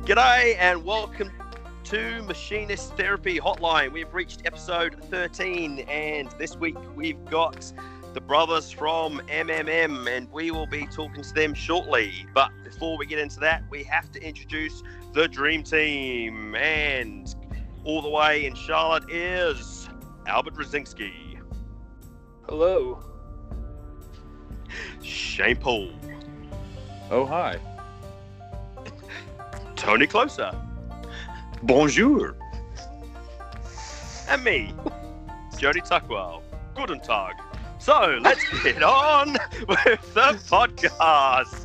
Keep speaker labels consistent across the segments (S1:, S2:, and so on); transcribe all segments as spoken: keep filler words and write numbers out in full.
S1: G'day and welcome to Machinist Therapy Hotline. We've reached episode thirteen, and this week we've got the brothers from M M M, and we will be talking to them shortly. But before we get into that, we have to introduce the Dream Team. And all the way in Charlotte is Albert Roszinski.
S2: Hello.
S1: Shane Paul.
S3: Oh, hi.
S1: Tony Closer.
S3: Bonjour.
S1: And me, Jody Tuckwell. Guten Tag. So, let's get on with the podcast.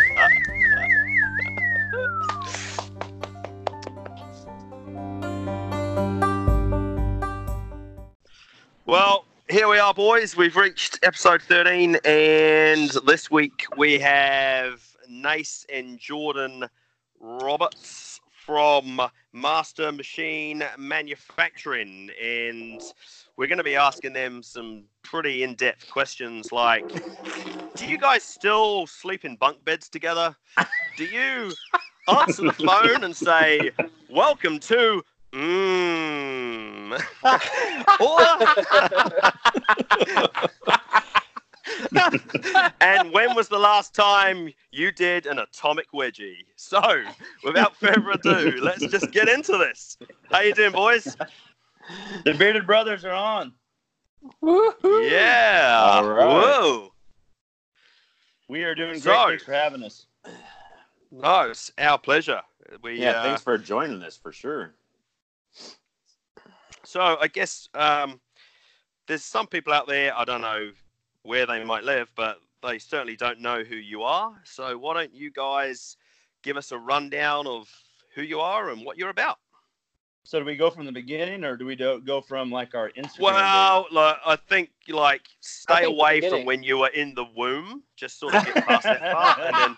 S1: Well, here we are, boys. We've reached episode thirteen, and this week we have Nace and Jordan Roberts from Master Machine Manufacturing, and we're going to be asking them some pretty in-depth questions like, do you guys still sleep in bunk beds together? Do you answer the phone and say, welcome to mmm? And when was the last time you did an atomic wedgie? So, without further ado, let's just get into this. How you doing, boys?
S4: The Bearded Brothers are on.
S2: Woo-hoo.
S1: Yeah.
S3: All right.
S1: Whoa.
S4: We are doing great.
S1: So-
S4: Thanks for having us.
S1: No, it's our pleasure. We,
S3: Yeah,
S1: uh,
S3: thanks for joining us for sure.
S1: So, I guess um, there's some people out there, I don't know where they might live, but they certainly don't know who you are. So why don't you guys give us a rundown of who you are and what you're about?
S4: So do we go from the beginning, or do we do, go from like our Instagram?
S1: Well, like, I think like stay
S2: I think the
S1: away from
S2: beginning.
S1: when you were in the womb. Just sort of get past that part, and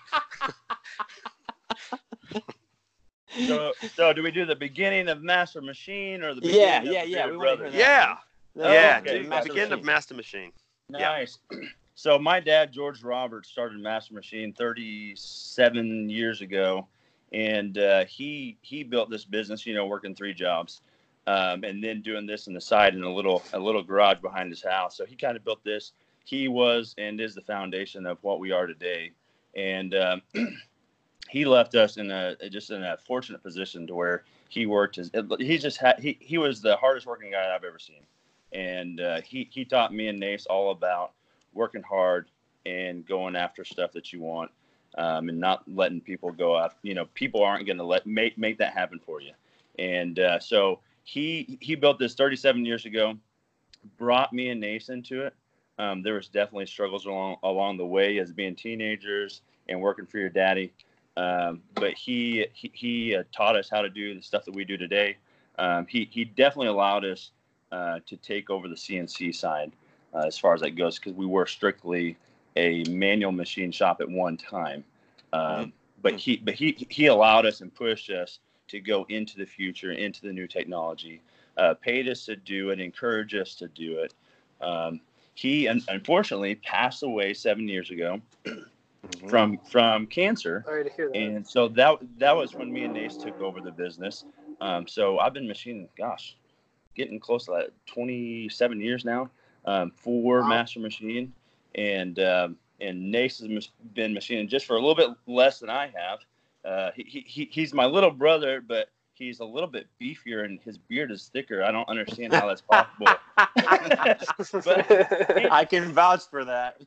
S1: then
S4: days? So, so do we do the beginning of Master Machine, or the beginning
S3: Yeah,
S4: of
S3: yeah,
S4: the
S3: yeah,
S4: Bearded
S3: we wanna hear
S4: Brothers?
S3: that.
S1: yeah,
S3: Oh,
S1: yeah,
S4: okay,
S1: do
S3: Master
S1: begin of
S3: Machine.
S1: Master Machine. Yeah.
S4: Nice. So my dad, George Roberts, started Master Machine thirty-seven years ago, and uh, he he built this business, you know, working three jobs, um, and then doing this on the side in a little a little garage behind his house. So he kind of built this. He was and is the foundation of what we are today, and um, he left us in a just in a fortunate position to where he worked. His, he just had he he was the hardest working guy I've ever seen, and uh, he he taught me and Nace all about working hard and going after stuff that you want, um, and not letting people go out. You know, people aren't going to let make make that happen for you. And uh, so he he built this thirty-seven years ago, brought me and Nace into it. Um, there was definitely struggles along along the way as being teenagers and working for your daddy. Um, but he he, he uh, taught us how to do the stuff that we do today. Um, he he definitely allowed us uh, to take over the C N C side. Uh, as far as that goes, because we were strictly a manual machine shop at one time, um,
S1: Mm-hmm.
S4: but he but he he allowed us and pushed us to go into the future, into the new technology, uh, paid us to do it, encouraged us to do it. Um, he un- unfortunately passed away seven years ago
S1: Mm-hmm.
S4: from from cancer,
S2: Sorry to hear that.
S4: and so that that was when me and Nace took over the business. Um, so I've been machining, gosh, getting close to that twenty-seven years now. Um, for
S2: Wow.
S4: Master Machine, and um, and Nace has mach- been machining just for a little bit less than I have. Uh, he, he he's my little brother, but he's a little bit beefier and his beard is thicker. I don't understand how that's possible. But-
S3: I can vouch for that.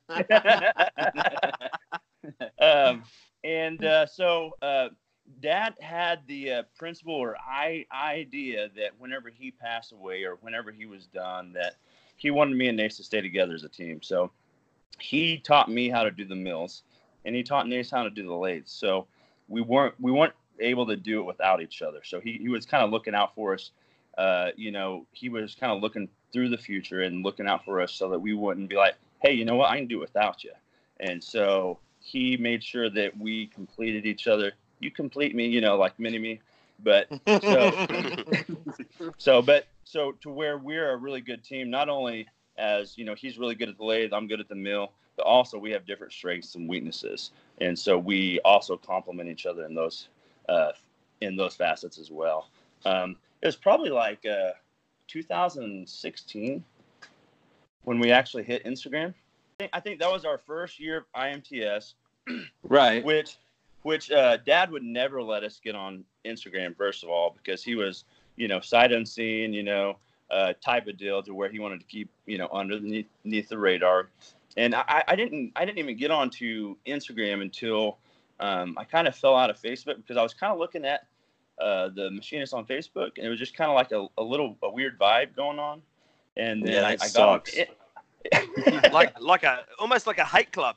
S4: um, and uh, so uh, Dad had the uh, principle or I, idea that whenever he passed away or whenever he was done, that he wanted me and Nace to stay together as a team. So he taught me how to do the mills, and he taught Nace how to do the lathes. So we weren't we weren't able to do it without each other. So he, he was kind of looking out for us. Uh, you know, he was kind of looking through the future and looking out for us so that we wouldn't be like, hey, you know what, I can do it without you. And so he made sure that we completed each other. You complete me, you know, like mini-me. But so, so, but so to where we're a really good team, not only as, you know, he's really good at the lathe, I'm good at the mill, but also we have different strengths and weaknesses. And so we also complement each other in those, uh, in those facets as well. Um, it was probably like uh, two thousand sixteen when we actually hit Instagram. I think, I think that was our first year of I M T S,
S3: Right.
S4: which which uh, Dad would never let us get on Instagram, first of all, because he was, you know, sight unseen, you know, uh, type of deal to where he wanted to keep, you know, underneath, underneath the radar. And I, I didn't I didn't even get onto Instagram until um, I kind of fell out of Facebook, because I was kind of looking at uh, the Machinists on Facebook, and it was just kind of like a, a little a weird vibe going on. And then
S3: Yeah,
S4: I,
S3: that
S4: I got on
S3: sucks.
S4: it.
S1: like like a almost like a hate club.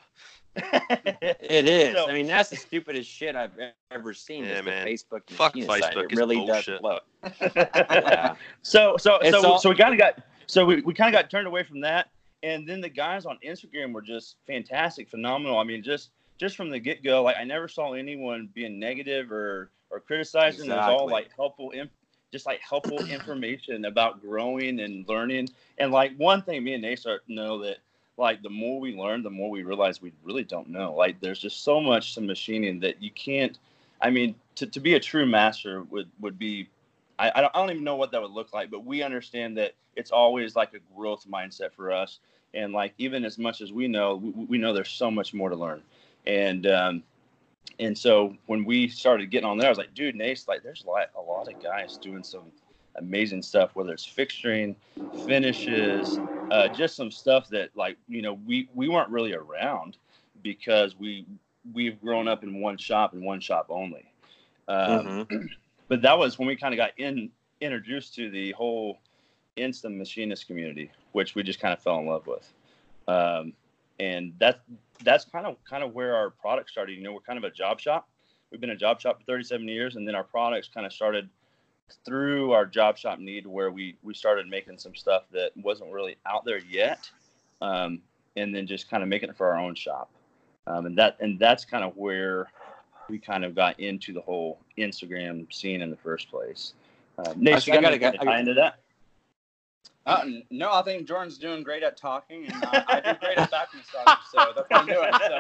S3: It is.
S4: So-
S3: I mean, that's the stupidest shit I've ever seen.
S1: Yeah,
S3: is the
S1: man.
S3: Facebook
S1: Fuck
S3: Machinist site.
S1: Facebook,
S3: It
S1: it's
S3: really
S1: bullshit.
S3: does blow. Yeah.
S4: So so
S3: It's
S4: so
S3: all-
S4: so we kind of got so we, we kind of got turned away from that, and then the guys on Instagram were just fantastic, phenomenal. I mean, just just from the get go, like I never saw anyone being negative or or criticizing. It was all
S3: Exactly.
S4: like helpful, inf- just like helpful information about growing and learning. And like one thing, me and Nate start to know that like the more we learn, the more we realize we really don't know. Like there's just so much to machining that you can't. I mean, to, to be a true master would would be. I, I don't I don't even know what that would look like, but we understand that it's always like a growth mindset for us. And like even as much as we know, we, we know there's so much more to learn. And um, and so when we started getting on there, I was like, dude, Nace, like there's a lot, a lot of guys doing some amazing stuff, whether it's fixturing, finishes, uh, just some stuff that like, you know, we, we weren't really around because we, we've grown up in one shop and one shop only. Um,
S3: Mhm.
S4: But that was when we kind of got in, introduced to the whole instant machinist community, which we just kind of fell in love with. Um, and that's, that's kind of, kind of where our product started. You know, we're kind of a job shop. We've been a job shop for thirty-seven years. And then our products kind of started through our job shop need, where we, we started making some stuff that wasn't really out there yet. Um, and then just kind of making it for our own shop. Um, and that, and that's kind of where we kind of got into the whole Instagram scene in the first place. Um, Nate,
S3: I-
S4: you
S3: I
S4: got
S3: gotta
S4: anything
S3: get-
S4: to tie into that?
S2: Uh, no, I think Jordan's doing great at talking, and uh, I do great at back massage, so that's what I'm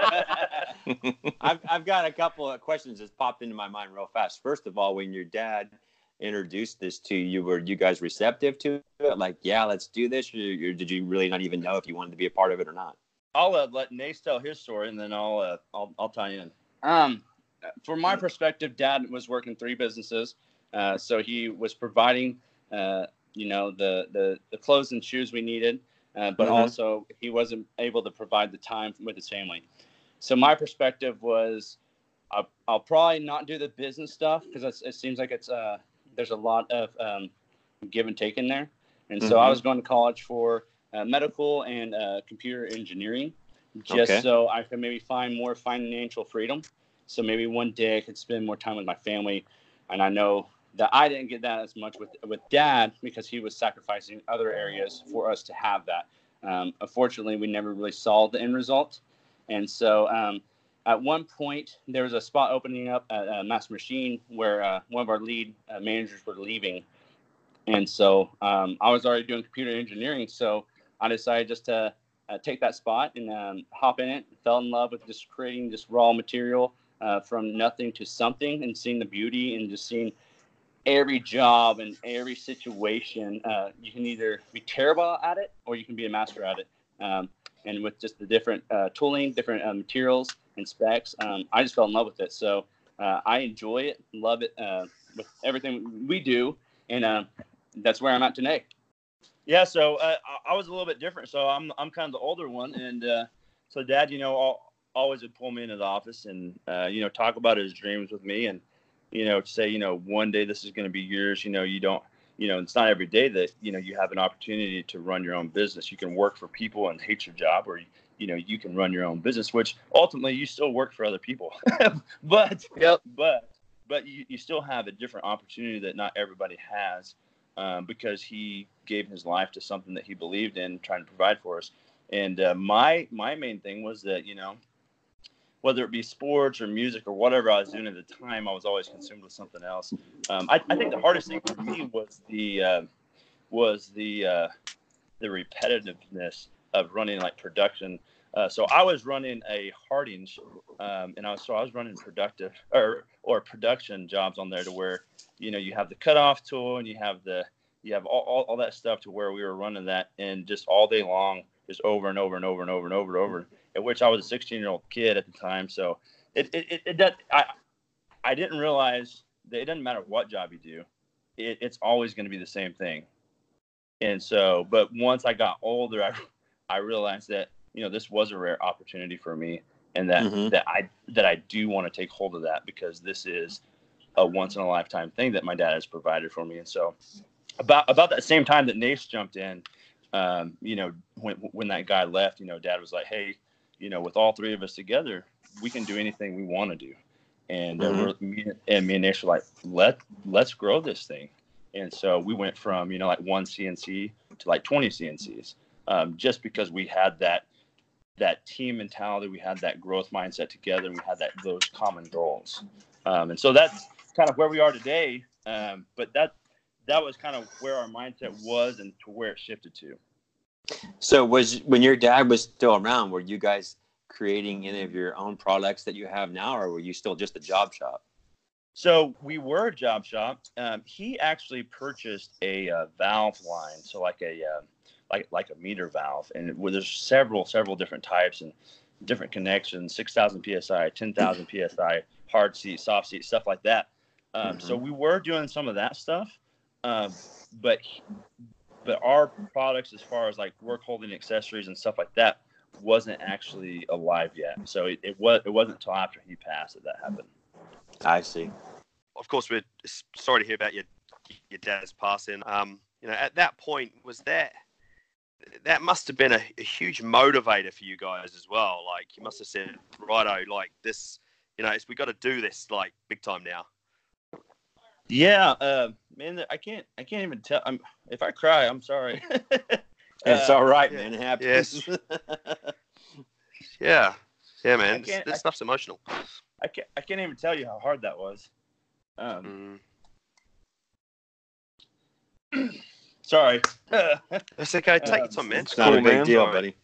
S2: doing. So.
S3: I've I've got a couple of questions that popped into my mind real fast. First of all, when your dad introduced this to you, were you guys receptive to it? Like, yeah, let's do this, or, or did you really not even know if you wanted to be a part of it or not?
S4: I'll uh, let Nate tell his story, and then I'll uh, I'll I'll tie in.
S2: Um, from my perspective, Dad was working three businesses, uh, so he was providing, uh, you know, the, the the clothes and shoes we needed, uh, but
S3: Mhm.
S2: also he wasn't able to provide the time with his family. So my perspective was, I'll, I'll probably not do the business stuff because it seems like it's uh there's a lot of um, give and take in there, and so I
S3: Mhm.
S2: was going to college for uh, medical and uh, computer engineering, just
S3: Okay.
S2: so I could maybe find more financial freedom. So maybe one day I could spend more time with my family. And I know that I didn't get that as much with, with Dad because he was sacrificing other areas for us to have that. Um, unfortunately, we never really saw the end result. And so um, at one point, there was a spot opening up at uh, Master Machine where uh, one of our lead uh, managers were leaving. And so um, I was already doing computer engineering. So I decided just to uh, take that spot and um, hop in it. Fell in love with just creating just raw material uh, from nothing to something, and seeing the beauty and just seeing every job and every situation. Uh, you can either be terrible at it or you can be a master at it. Um, and with just the different uh, tooling, different uh, materials and specs, um, I just fell in love with it. So uh, I enjoy it, love it uh, with everything we do. And uh, that's where I'm at today.
S4: Yeah, so uh, I I was a little bit different. So I'm I'm kind of the older one, and uh, so Dad, you know, all, always would pull me into the office and uh, you know, talk about his dreams with me, and you know, say, you know, one day this is going to be yours. You know, you don't, you know, it's not every day that you know you have an opportunity to run your own business. You can work for people and hate your job, or you know, you can run your own business, which ultimately you still work for other people, but
S2: Yep.
S4: but but you, you still have a different opportunity that not everybody has. Um, because he gave his life to something that he believed in, trying to provide for us. And uh, my my main thing was that, you know, whether it be sports or music or whatever I was doing at the time, I was always consumed with something else. Um, I, I think the hardest thing for me was the uh, was the uh, the repetitiveness of running like production. Uh, so I was running a Hardings, um, and I was so I was running productive or or production jobs on there to where, you know, you have the cutoff tool and you have the, you have all, all, all that stuff to where we were running that and just all day long, just over and over and over and over and over and over, at which I was a sixteen year old kid at the time. So it, it, it, it does, I, I didn't realize that it doesn't matter what job you do. It, it's always going to be the same thing. And so, but once I got older, I, I realized that, you know, this was a rare opportunity for me, and that,
S3: Mhm.
S4: that I, that I do want to take hold of that, because this is a once in a lifetime thing that my dad has provided for me. And so about, about that same time that Nace jumped in, um, you know, when, when that guy left, you know, Dad was like, hey, you know, with all three of us together, we can do anything we want to do. And uh,
S3: Mhm.
S4: we're, me, and me and Nace were like, let, let's grow this thing. And so we went from, you know, like one C N C to like twenty C N Cs, um, just because we had that, that team mentality, we had that growth mindset together, and we had that, those common goals. Um, and so that's kind of where we are today. Um, but that, that was kind of where our mindset was and to where it shifted to.
S3: So was when your dad was still around, were you guys creating any of your own products that you have now, or were you still just a job shop?
S4: So we were a job shop. Um, he actually purchased a uh, valve line, so like a uh, like like a meter valve, and where there's several several different types and different connections, six thousand P S I, ten thousand P S I, hard seat, soft seat, stuff like that. Um,
S3: Mhm.
S4: So we were doing some of that stuff, um, but but our products, as far as like work holding accessories and stuff like that, wasn't actually alive yet. So it, it was it wasn't until after he passed that that happened.
S3: I see.
S1: Of course, we're s- sorry to hear about your your dad's passing. Um, you know, at that point, was that that must have been a, a huge motivator for you guys as well. Like, you must have said, righto, like this, you know, it's, we got to do this like big time now.
S4: Yeah, uh, man, I can't I can't even tell. I'm, if I cry, I'm sorry.
S3: It's
S4: Uh,
S3: all right,
S1: yeah.
S3: man. It happens.
S1: Yes. Yeah, yeah,
S4: I
S1: man, this,
S4: can't-
S1: this
S4: I-
S1: stuff's emotional.
S4: I can't I can't even tell you how hard that was. Um,
S1: Mm.
S4: sorry.
S1: That's okay. Take your
S4: Um,
S1: time, man.
S3: It's not a
S1: Cool,
S3: big
S1: man.
S3: deal,
S1: Sorry.
S3: buddy.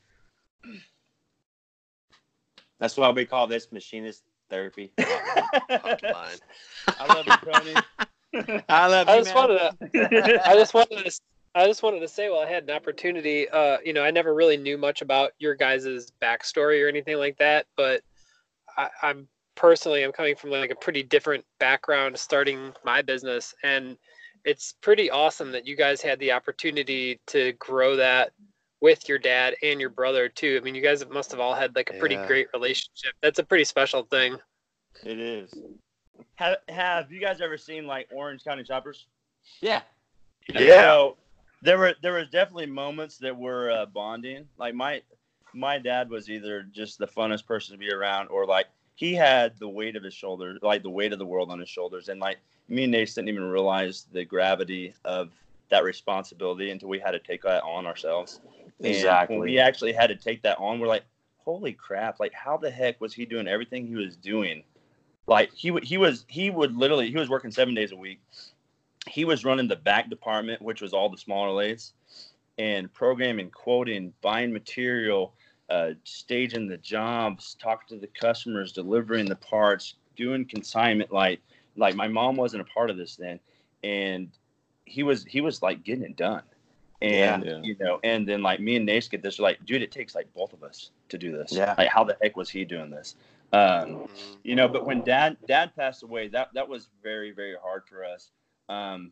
S3: That's why we call this machinist therapy.
S1: Hotline.
S4: I love you, Tony.
S3: I love
S5: I
S3: you,
S5: just
S3: man.
S5: wanted to. I just wanted to. I just wanted to say, well, I had an opportunity. Uh, you know, I never really knew much about your guys' backstory or anything like that, but I, I'm personally, I'm coming from like a pretty different background, starting my business, and it's pretty awesome that you guys had the opportunity to grow that with your dad and your brother too. I mean, you guys must have all had like a pretty
S1: Yeah.
S5: great relationship. That's a pretty special thing.
S3: It is.
S4: have Have you guys ever seen like Orange County Choppers?
S3: Yeah.
S1: Yeah.
S4: So there were there was definitely moments that were uh, bonding. Like my my dad was either just the funnest person to be around, or like he had the weight of his shoulders, like the weight of the world on his shoulders, and like me and Nate didn't even realize the gravity of that responsibility until we had to take that on ourselves. And
S3: Exactly.
S4: when we actually had to take that on, we're like, holy crap! Like, how the heck was he doing everything he was doing? Like he would he was he would literally he was working seven days a week. He was running the back department, which was all the smaller lathes, and programming, quoting, buying material, uh, staging the jobs, talking to the customers, delivering the parts, doing consignment. Like, like my mom wasn't a part of this then, and he was he was like getting it done. And
S3: Yeah.
S4: you know, and then like me and Nace get this, like, dude, it takes like both of us to do this.
S3: Yeah.
S4: Like, how the heck was he doing this? Um,
S1: Mm.
S4: you know, but when dad dad passed away, that that was very, very hard for us. Um,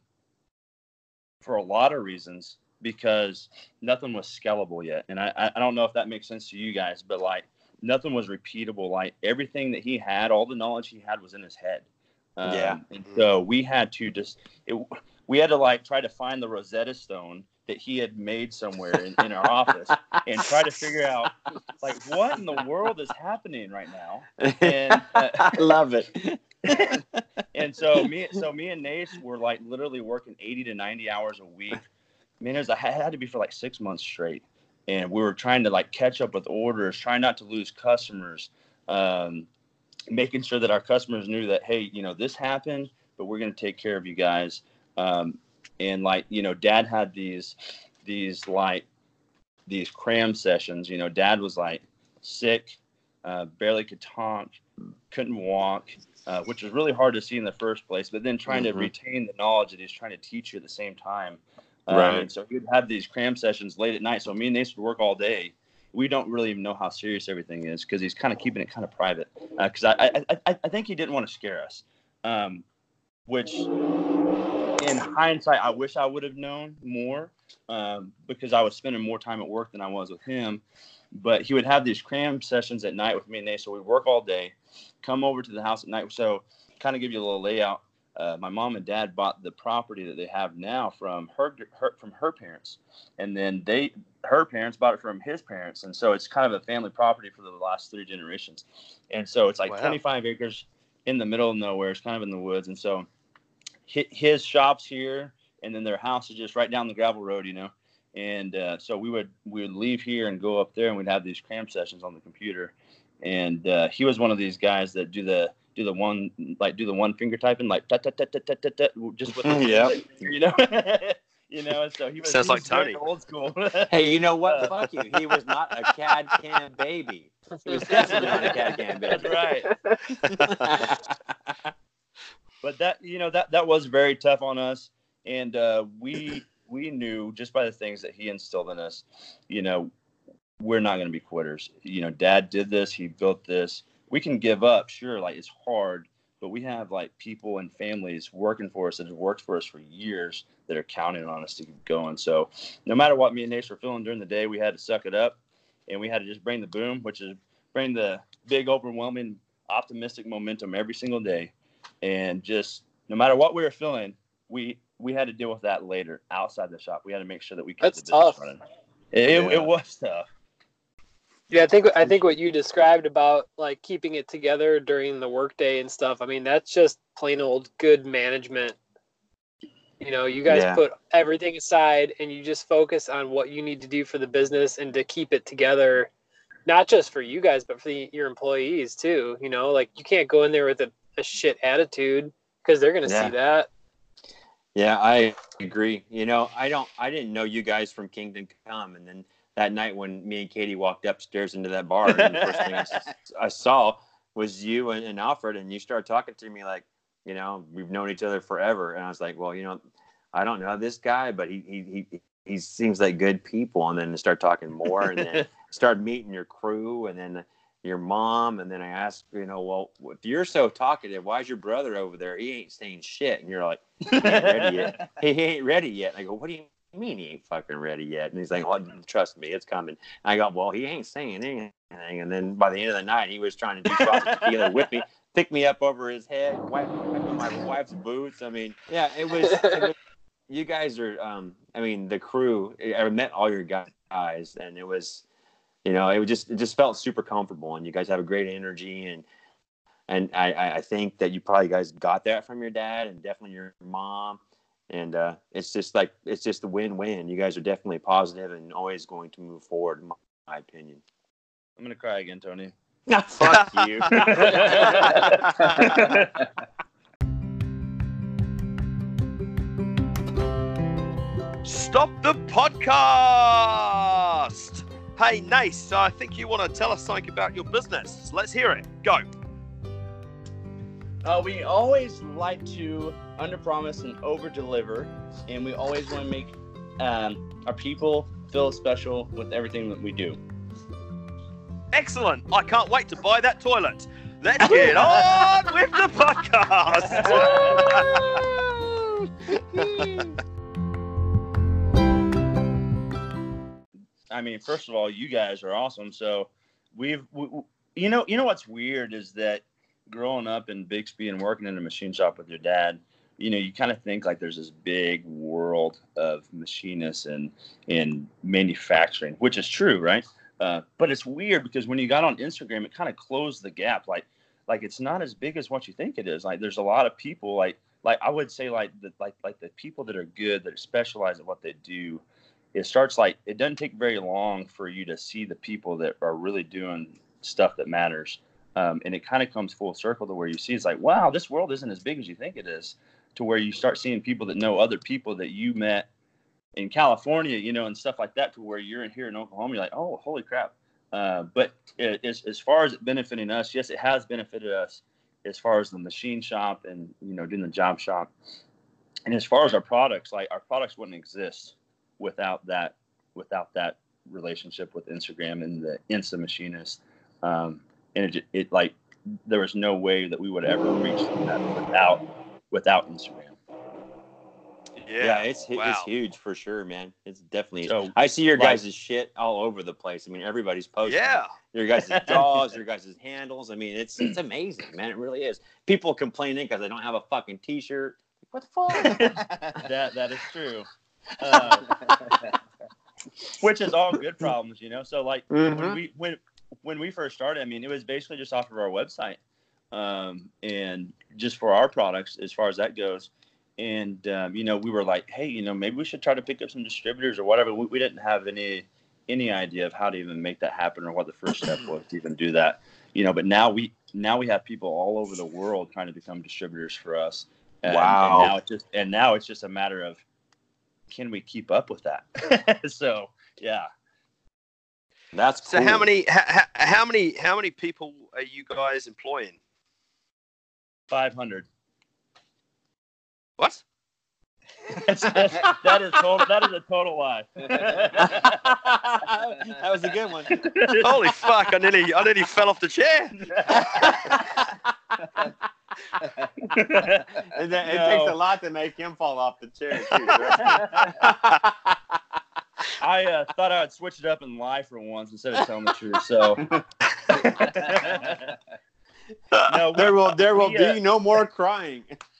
S4: for a lot of reasons, because nothing was scalable yet. And I, I don't know if that makes sense to you guys, but like nothing was repeatable. Like everything that he had, all the knowledge he had was in his head. Um,
S3: Yeah.
S4: And so we had to just, it, we had to like try to find the Rosetta Stone that he had made somewhere in, in our office and try to figure out like what in the world is happening right now. And uh,
S3: I love it.
S4: and so me, so me and Nace were like literally working eighty to ninety hours a week. Man, it, was, it had to be for like six months straight. And we were trying to like catch up with orders, trying not to lose customers, um, making sure that our customers knew that, hey, you know, this happened, but we're going to take care of you guys. Um, and like, you know, dad had these, these like, these cram sessions. You know, dad was like sick. uh, barely could talk, couldn't walk, uh, which was really hard to see in the first place. But then trying
S3: Mm-hmm.
S4: to retain the knowledge that he's trying to teach you at the same time. Um,
S3: Right.
S4: And so he would have these cram sessions late at night. So me and Nace would work all day. We don't really even know how serious everything is because he's kind of keeping it kind of private. Because uh, I, I, I, I think he didn't want to scare us, um, which in hindsight, I wish I would have known more um, because I was spending more time at work than I was with him. But he would have these cram sessions at night with me and Nace. So we work all day, come over to the house at night. So kind of give you a little layout. Uh, my mom and dad bought the property that they have now from her, her from her parents, and then they her parents bought it from his parents, and so it's kind of a family property for the last three generations. And so it's like
S1: Wow.
S4: twenty-five acres in the middle of nowhere. It's kind of in the woods, and so his shop's here, and then their house is just right down the gravel road, you know. And uh, so we would we would leave here and go up there, and we'd have these cram sessions on the computer. And uh, he was one of these guys that do the do the one like do the one finger typing like tut, tut, tut, tut, tut, tut, tut, just with the
S3: Yep.
S4: you know you know. So he was
S1: Sounds
S4: he
S1: like
S4: was very
S1: Tony.
S4: old school.
S3: Hey, you know what?
S4: Uh,
S3: Fuck you. He was not a C A D C A M baby. He was definitely not a C A D C A M baby.
S4: That's right. But that you know that that was very tough on us, and uh, we we knew just by the things that he instilled in us, you know, we're not going to be quitters. You know, Dad did this, he built this. We can give up, sure, like it's hard, but we have like people and families working for us that have worked for us for years that are counting on us to keep going. So no matter what me and Nace were feeling during the day, we had to suck it up, and we had to just bring the boom, which is bring the big, overwhelming, optimistic momentum every single day. And just no matter what we were feeling, we we had to deal with that later outside the shop. We had to make sure that we kept
S5: That's
S4: the business
S5: tough.
S4: running. It,
S1: Yeah.
S4: it was tough.
S5: Yeah, I think I think what you described about like keeping it together during the workday and stuff. I mean, that's just plain old good management. You know, you guys
S3: Yeah.
S5: put everything aside and you just focus on what you need to do for the business and to keep it together, not just for you guys, but for the, your employees too. You know, like you can't go in there with a, a shit attitude because they're gonna
S3: Yeah.
S5: see that.
S3: Yeah, I agree. You know, I don't, I didn't know you guys from Kingdom Come, and then that night when me and Katie walked upstairs into that bar, and the first thing I, s- I saw was you and, and Alfred, and you started talking to me like, you know, we've known each other forever, and I was like, well, you know, I don't know this guy, but he he he, he seems like good people, and then start talking more, and then started meeting your crew, and then your mom, and then I asked, you know, well, if you're so talkative, why's your brother over there? He ain't saying shit, and you're like, he ain't ready yet. He, he ain't ready yet. And I go, what do you mean he ain't fucking ready yet? And he's like, well, trust me, it's coming. And I go, well, he ain't saying anything. And then by the end of the night, he was trying to do shots of tequila with me, pick me up over his head, wipe, wipe my wife's boots. I mean, yeah, it was. It was you guys are. Um, I mean, the crew. I met all your guys, and it was. You know, it was just it just felt super comfortable, and you guys have a great energy, and and I, I think that you probably guys got that from your dad and definitely your mom, and uh, it's just like it's just a win-win. You guys are definitely positive and always going to move forward, in my opinion.
S4: I'm gonna cry again, Tony.
S3: Fuck you.
S1: Stop the podcast. Hey, Nace, so I think you want to tell us something about your business. Let's hear it. Go.
S2: Uh, we always like to underpromise and overdeliver, and we always want to make um, our people feel special with everything that we do.
S1: Excellent. I can't wait to buy that toilet. Let's get on with the podcast.
S4: I mean, first of all, you guys are awesome. So we've, we, you know, you know what's weird is that growing up in Bixby and working in a machine shop with your dad, you know, you kind of think like there's this big world of machinists and and manufacturing, which is true, right? Uh, but it's weird because when you got on Instagram, it kind of closed the gap. Like, like it's not as big as what you think it is. Like, there's a lot of people. Like, like I would say, like the like like the people that are good, that specialize at what they do. It starts like it doesn't take very long for you to see the people that are really doing stuff that matters. Um, and it kind of comes full circle to where you see it's like, wow, this world isn't as big as you think it is, to where you start seeing people that know other people that you met in California, you know, and stuff like that, to where you're in here in Oklahoma, you're like, oh, holy crap, Uh, but it, as, as far as it benefiting us, yes, it has benefited us as far as the machine shop and, you know, doing the job shop. And as far as our products, like our products wouldn't exist without that, without that relationship with Instagram and the Insta Machinist. Um, and it, it like, there was no way that we would ever reach that without, without Instagram.
S1: Yeah,
S3: Yeah, it's
S1: wow.
S3: it's huge for sure, man. It's definitely.
S4: So,
S3: I see your
S4: like-
S3: guys' shit all over the place. I mean, everybody's posting.
S1: Yeah.
S3: Your guys' jaws, your guys' handles. I mean, it's it's amazing, man. It really is. People complaining because they don't have a fucking T-shirt. What the fuck?
S4: that that is true. Uh, which is all good problems, you know. So like
S3: Mhm.
S4: when we when when we first started, I mean, it was basically just off of our website, um, and just for our products as far as that goes. And um, you know, we were like, hey, you know, maybe we should try to pick up some distributors or whatever. We, we didn't have any any idea of how to even make that happen or what the first step was to even do that. You know, but now we now we have people all over the world trying to become distributors for us. And,
S3: Wow.
S4: And now it's just and now it's just a matter of, can we keep up with that? So yeah.
S3: That's
S1: So
S3: cool.
S1: how many how, how many how many people are you guys employing?
S4: five hundred.
S1: What?
S4: that is total. That is a total lie.
S3: That was a good one.
S1: Holy fuck! I nearly I nearly fell off the chair.
S3: And then, it
S4: No.
S3: takes a lot to make him fall off the chair, too. Right?
S4: I uh, thought I would switch it up and lie for once instead of telling the truth. So no, we-
S3: there will there will
S4: we, uh,
S3: be no more crying.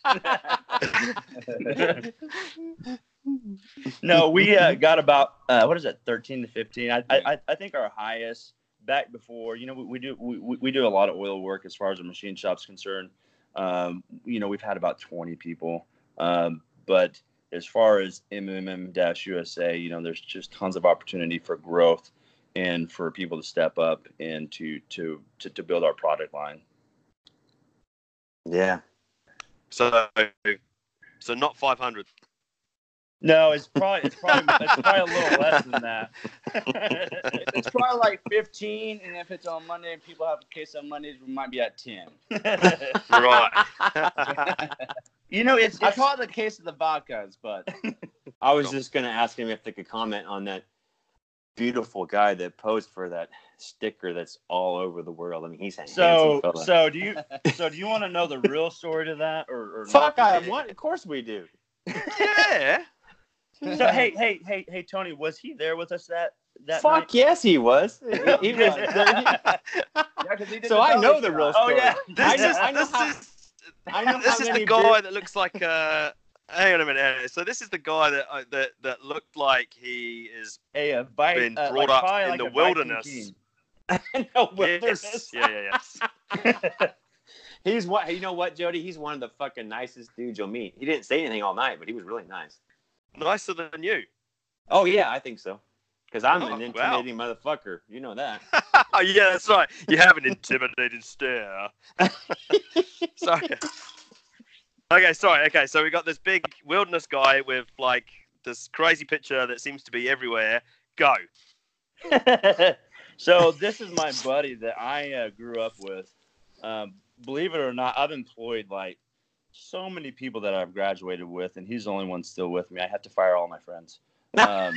S4: no, we uh, got about uh, what is it, thirteen to fifteen. I, I I think our highest back before, you know, we, we do we, we do a lot of oil work as far as the machine shop's concerned. Um, you know, we've had about twenty people, um, but as far as M M M U S A, you know, there's just tons of opportunity for growth and for people to step up and to to to, to build our product line.
S3: Yeah.
S1: So so not five hundred.
S4: No, it's probably it's probably it's probably a little less than that.
S2: It's probably like fifteen, and if it's on Monday and people have a case on Mondays, we might be at ten.
S1: Right.
S4: You know, it's,
S2: I
S4: it's
S2: call it the case of the vodkas, but
S3: I was just going to ask him if they could comment on that beautiful guy that posed for that sticker that's all over the world. I mean, he's a
S4: so
S3: handsome fella.
S4: so do you so do you want to know the real story to that or, or
S3: Fuck,
S4: not?
S3: I want. Of course we do.
S1: Yeah.
S4: So hey hey hey hey Tony, was he there with us that that
S3: Fuck
S4: night?
S3: yes, he was. He, he was there.
S2: yeah, because he did
S3: So
S2: the
S3: I know
S2: belly
S3: the
S2: shot.
S3: real
S4: Oh
S3: story.
S4: yeah.
S1: This
S3: I
S1: is
S3: know- I know
S1: this
S3: how-
S1: is
S3: I know
S1: this
S3: how
S1: is
S3: many
S1: the guy
S3: beer-
S1: that looks like uh hang on a minute. So this is the guy that uh, that that looked like he is
S4: Hey, a bite,
S1: been
S4: uh,
S1: brought
S4: like,
S1: up
S4: probably
S1: in
S4: like
S1: the
S4: a Viking
S1: wilderness.
S4: king.
S3: no,
S1: yes.
S3: wilderness.
S1: Yeah, yeah, yeah.
S3: He's what? You know what, Jody? He's one of the fucking nicest dudes you'll meet. He didn't say anything all night, but he was really nice.
S1: Nicer than you.
S3: Oh yeah, I think so. Because I'm
S1: Oh,
S3: an
S1: wow.
S3: intimidating motherfucker. You know that.
S1: Oh yeah, that's right. You have an intimidating stare. Sorry. Okay, sorry. Okay, so we got this big wilderness guy with like this crazy picture that seems to be everywhere. Go.
S4: So this is my buddy that I uh, grew up with. Um, believe it or not, I've employed like so many people that I've graduated with, and he's the only one still with me. I have to fire all my friends. Um,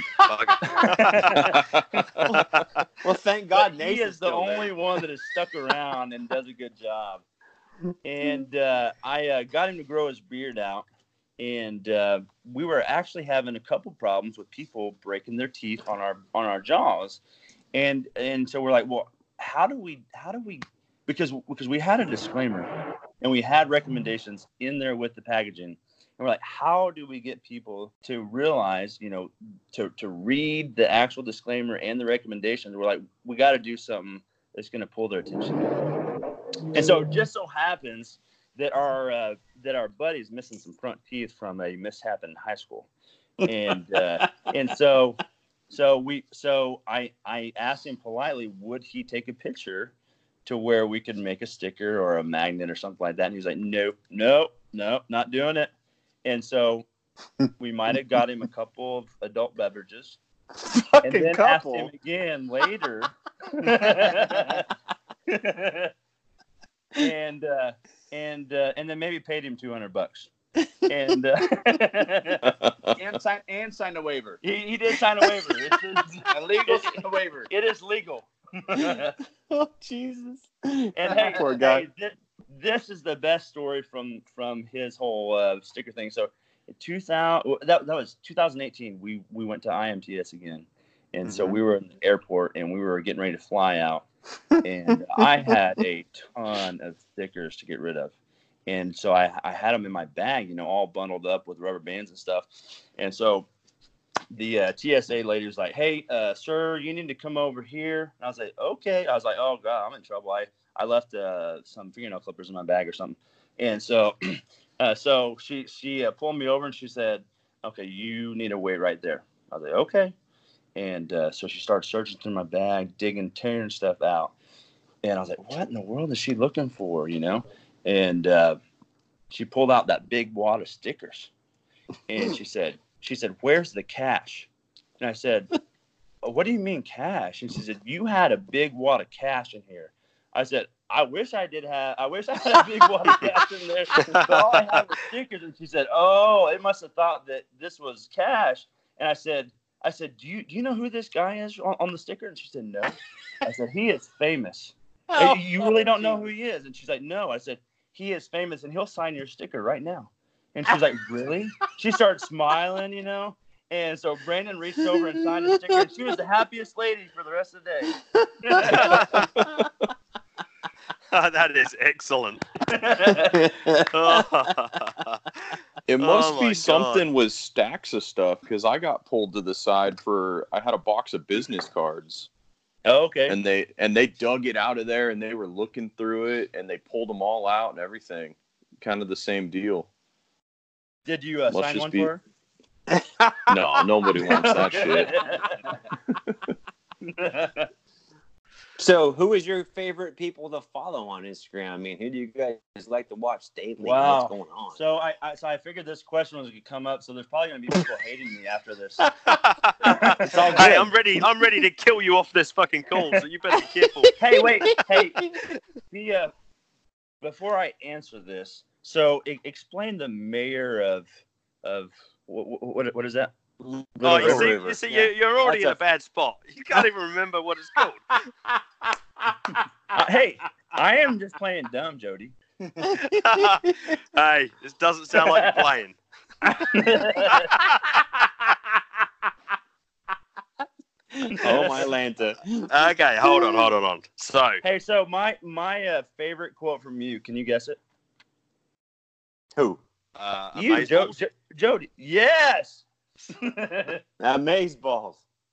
S3: Well, thank God,
S4: but he
S3: Nathan's
S4: is the
S3: still there.
S4: only one that has stuck around and does a good job. And uh, I uh, got him to grow his beard out, and uh, we were actually having a couple problems with people breaking their teeth on our on our jaws, and and so we're like, well, how do we how do we because because we had a disclaimer and we had recommendations in there with the packaging. And we're like, how do we get people to realize, you know, to, to read the actual disclaimer and the recommendations? We're like, we got to do something that's going to pull their attention. And so it just so happens that our uh, that our buddy's missing some front teeth from a mishap in high school, and uh, and so so we so I I asked him politely, would he take a picture to where we could make a sticker or a magnet or something like that? And he was like, nope, nope, nope, not doing it. And so we might have got him a couple of adult beverages, and
S3: Fucking
S4: then
S3: couple.
S4: asked him again later. and uh, and uh, and then maybe paid him two hundred bucks. And uh,
S2: and sign and sign a waiver.
S4: he, he did sign a waiver. It's, it's
S2: A legal
S4: it,
S2: waiver.
S4: it is legal.
S3: Oh Jesus!
S4: And hey,
S3: Poor guy.
S4: hey this, this is the best story from from his whole uh, sticker thing. So, in two thousand that that was two thousand eighteen. We we went to I M T S again, and mm-hmm. so we were in the airport and we were getting ready to fly out, and I had a ton of stickers to get rid of, and so I I had them in my bag, you know, all bundled up with rubber bands and stuff, and so. The uh, T S A lady was like, "Hey, uh, sir, you need to come over here." And I was like, "Okay." I was like, "Oh God, I'm in trouble. I, I left uh, some fingernail clippers in my bag or something." And so, uh, so she she uh, pulled me over and she said, "Okay, you need to wait right there." I was like, "Okay." And uh, so she started searching through my bag, digging, tearing stuff out. And I was like, "What in the world is she looking for?" You know? And uh, she pulled out that big wad of stickers, and she said. She said, "Where's the cash?" And I said, oh, "What do you mean cash?" And she said, "You had a big wad of cash in here." I said, "I wish I did have. I wish I had a big wad of cash in there, but all I had was stickers." And she said, "Oh, it must have thought that this was cash." And I said, "I said, do you do you know who this guy is on, on the sticker?" And she said, "No." I said, "He is famous." Oh, you really don't know who he is? And she's like, "No." I said, "He is famous, and he'll sign your sticker right now." And she was like, "Really?" She started smiling, you know. And so Brandon reached over and signed a sticker. And she was the happiest lady for the rest of the day.
S1: That is excellent.
S6: It must
S1: Oh
S6: be
S1: my
S6: something
S1: God.
S6: with stacks of stuff because I got pulled to the side for I had a box of business cards.
S4: Oh, okay.
S6: And they and they dug it out of there and they were looking through it and they pulled them all out and everything. Kind of the same deal.
S4: Did you uh,
S6: Must
S4: sign
S6: just
S4: one
S6: be-
S4: for
S6: her? No, nobody wants that shit.
S3: So, who is your favorite people to follow on Instagram? I mean, who do you guys like to watch daily?
S4: Wow.
S3: What's going on?
S4: So I, I so I figured this question was going to come up. So there's probably going to be people hating me after this.
S1: It's
S4: all
S1: hey,
S4: good.
S1: I'm ready. I'm ready to kill you off this fucking call. So you better be careful.
S4: Hey, wait. Hey, the uh, before I answer this, so I- explain the mayor of of what what, what is that?
S1: Oh,
S4: Little
S1: you see,
S3: River.
S1: you see,
S3: Yeah.
S1: you're, you're already
S3: That's
S1: in a bad spot. You can't even remember what it's called.
S4: Uh, hey, I am just playing dumb, Jody.
S1: Hey, this doesn't sound like you're playing.
S3: Oh, my Lanta.
S1: Okay, hold on, hold on, hold on. So,
S4: Hey, so my my uh, favorite quote from you. Can you guess it?
S3: Who?
S1: uh,
S4: You,
S1: Amazeballs?
S4: jo- jo- Jody. Yes.
S3: Amazeballs.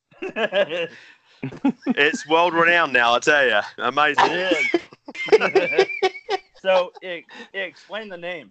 S1: It's world renowned now, I tell you. Amazing.
S4: It is. So, it, it, explain the name.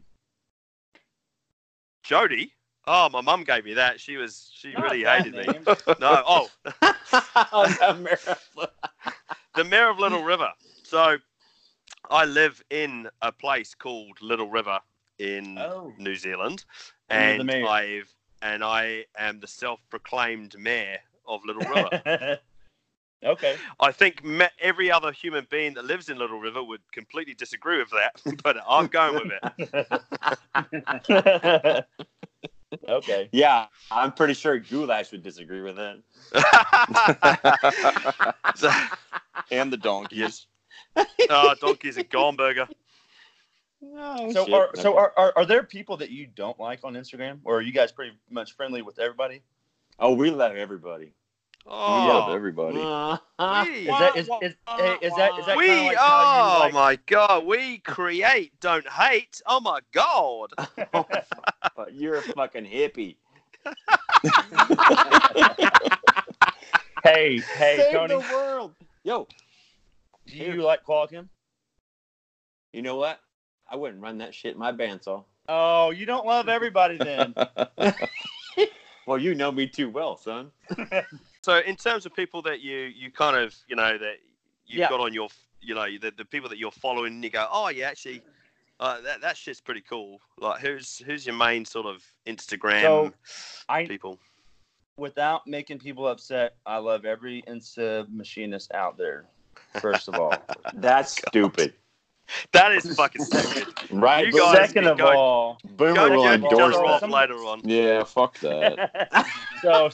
S1: Jody? Oh, my mum gave me that. She was, she
S4: Not
S1: really
S4: that
S1: hated me.
S4: name.
S1: No, oh,
S3: Oh, the Maryland.
S1: the Mayor of Little River. So, I live in a place called Little River in
S4: Oh.
S1: New Zealand,
S4: And you're the
S1: and
S4: mayor.
S1: I've and I am the self-proclaimed mayor of Little River.
S4: Okay.
S1: I think ma- every other human being that lives in Little River would completely disagree with that, but I'm going with it.
S4: Okay.
S3: Yeah, I'm pretty sure Goulash would disagree with that.
S1: So,
S6: And the donkeys.
S1: Yes. oh, donkeys and gone burger.
S3: Oh,
S4: So,
S3: shit.
S4: are, so
S3: Okay.
S4: are, are are there people that you don't like on Instagram, or are you guys pretty much friendly with everybody?
S3: Oh, we love everybody.
S6: We love
S1: Oh,
S6: everybody.
S1: we,
S4: Is that is is, hey, is that is that
S1: we
S4: kind of like how
S1: oh
S4: you like?
S1: my god, we create, don't hate. Oh my god.
S3: But you're a fucking hippie.
S4: Hey, hey,
S3: Save
S4: Tony,
S3: the world. Yo,
S4: do you like Qualcomm?
S3: you know what? I wouldn't run that shit in my bandsaw.
S4: Oh, you don't love everybody then.
S3: Well, you know me too well, son.
S1: So in terms of people that you you kind of, you know, that you've
S4: Yeah.
S1: got on your, you know, the, the people that you're following, and you go, oh yeah, actually, uh, that that shit's pretty cool. Like, who's who's your main sort of Instagram
S4: So, I
S1: people?
S4: without making people upset, I love every Insta machinist out there.
S2: First of all,
S3: That's stupid.
S1: That is fucking stupid.
S3: Right?
S1: You
S3: Boomer-
S1: guys
S4: Second
S1: can
S4: of
S1: go-
S4: all,
S3: Boomer
S1: Go
S3: will
S1: jerk each
S3: endorse
S1: other
S3: that.
S1: off
S4: Some-
S1: later on.
S6: Yeah, fuck that.
S4: so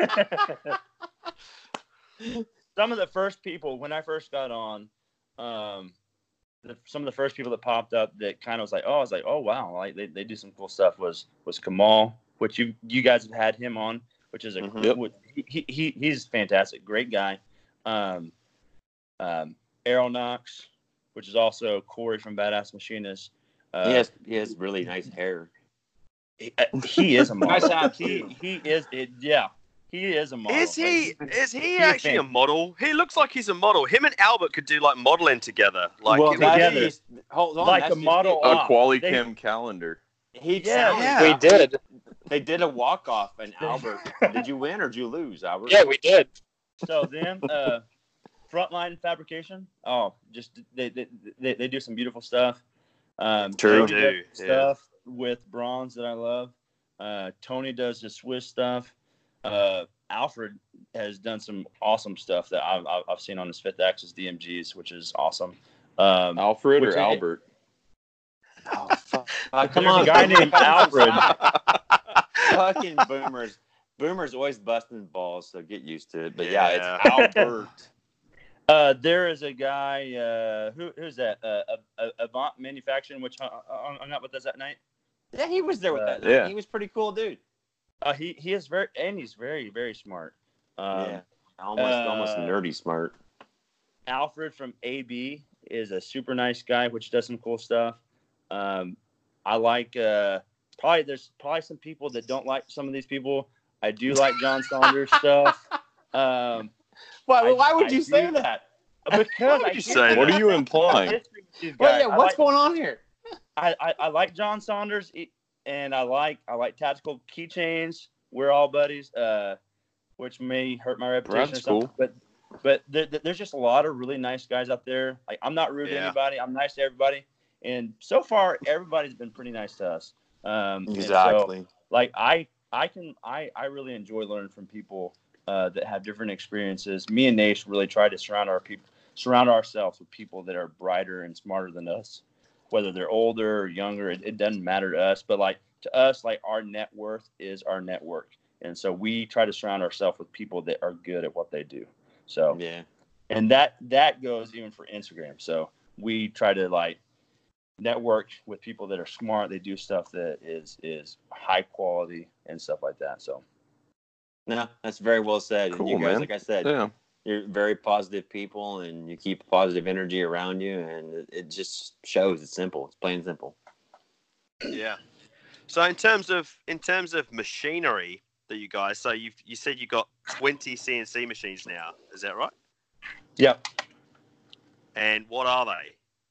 S4: some of the first people when I first got on, um, the, some of the first people that popped up that kind of was like, oh, I was like, oh wow, like they, they do some cool stuff. Was was Kamal, which you you guys have had him on, which is a
S3: Mhm.
S6: Yep.
S4: which, he, he he's fantastic, great guy. Um, um, Errol Knox, which is also Corey from Badass Machinist. Uh,
S3: He has he has really nice hair.
S4: he, he is a model.
S2: Nice hat,
S4: he
S2: too.
S4: he is it. Yeah, he is a model.
S1: Is he?
S4: Like,
S1: Is he
S4: he's
S1: actually a
S4: fan-
S1: model? He looks like he's a model. Him and Albert could do like modeling together. Like,
S3: well,
S1: it
S3: that's
S4: together.
S3: just, hold on,
S4: Like
S3: that's
S4: a
S3: just
S4: model
S3: it.
S6: A
S4: off.
S6: Qualicam
S4: They-
S6: calendar.
S3: He
S4: Yeah,
S3: sounded-
S1: yeah.
S5: We did.
S3: They did a walk off, and Albert. Did you win or did you lose, Albert?
S5: Yeah, we did.
S4: So them, uh, Frontline Fabrication. Oh, just they they, they, they do some beautiful stuff. Um,
S3: True.
S4: Tony
S1: They
S4: does
S1: do, yeah.
S4: stuff with bronze that I love. Uh, Tony does the Swiss stuff. Uh, Alfred has done some awesome stuff that I've, I've I've seen on his Fifth Axis D M Gs, which is awesome. Um,
S6: Alfred
S4: Which
S6: or
S4: it-
S6: Albert?
S3: Oh, fuck. Uh, come
S4: There's
S3: on,
S4: a guy
S3: Boomer.
S4: named Alfred.
S3: Fucking boomers. Boomers always busting balls, so get used to it. But yeah,
S1: Yeah.
S3: it's Albert.
S4: Uh, there is a guy. Uh, who who's that? Uh, uh, Avant Manufacturing, which hung, hung out with us that night.
S3: Yeah, he was there with that.
S6: Uh, yeah.
S3: He was pretty cool, dude.
S4: Uh, he he is very and he's very very smart. Um,
S3: yeah, almost almost
S4: uh,
S3: nerdy smart.
S4: Alfred from A B is a super nice guy, which does some cool stuff. Um, I like uh, probably there's probably some people that don't like some of these people. I do like John Saunders stuff. Um,
S3: Why?
S4: I-
S3: why would
S4: I
S3: you
S4: do-
S3: say that?
S4: because
S1: Why would
S4: I
S1: you
S4: get
S1: say
S4: the
S6: What
S1: that?
S6: are you implying?
S4: history with these
S3: Well,
S4: guys.
S3: yeah.
S4: I
S3: What's
S4: like-
S3: going on here?
S4: I, I, I like John Saunders, e- and I like I like tactical keychains. We're all buddies, uh, which may hurt my reputation.
S6: That's
S4: or something,
S6: cool.
S4: But but there, there's just a lot of really nice guys out there. Like I'm not rude to
S1: Yeah.
S4: anybody. I'm nice to everybody, and so far everybody's been pretty nice to us. Um, and so,
S3: Exactly.
S4: like I I can I I really enjoy learning from people uh, that have different experiences. Me and Nash really try to surround our people surround ourselves with people that are brighter and smarter than us. Whether they're older or younger, it, it doesn't matter to us. But like to us, like our net worth is our network, and so we try to surround ourselves with people that are good at what they do. So,
S3: Yeah.
S4: and that that goes even for Instagram. So we try to like network with people that are smart. They do stuff that is is high quality and stuff like that. So
S3: No, that's very well said. and you
S6: Cool,
S3: guys,
S6: man.
S3: like I said,
S6: Yeah.
S3: you're very positive people, and you keep positive energy around you, and it, it just shows. It's simple. It's plain simple.
S1: Yeah. So in terms of in terms of machinery that you guys, so you you said you got twenty C N C machines now. Is that right?
S4: yep.
S1: And what are they?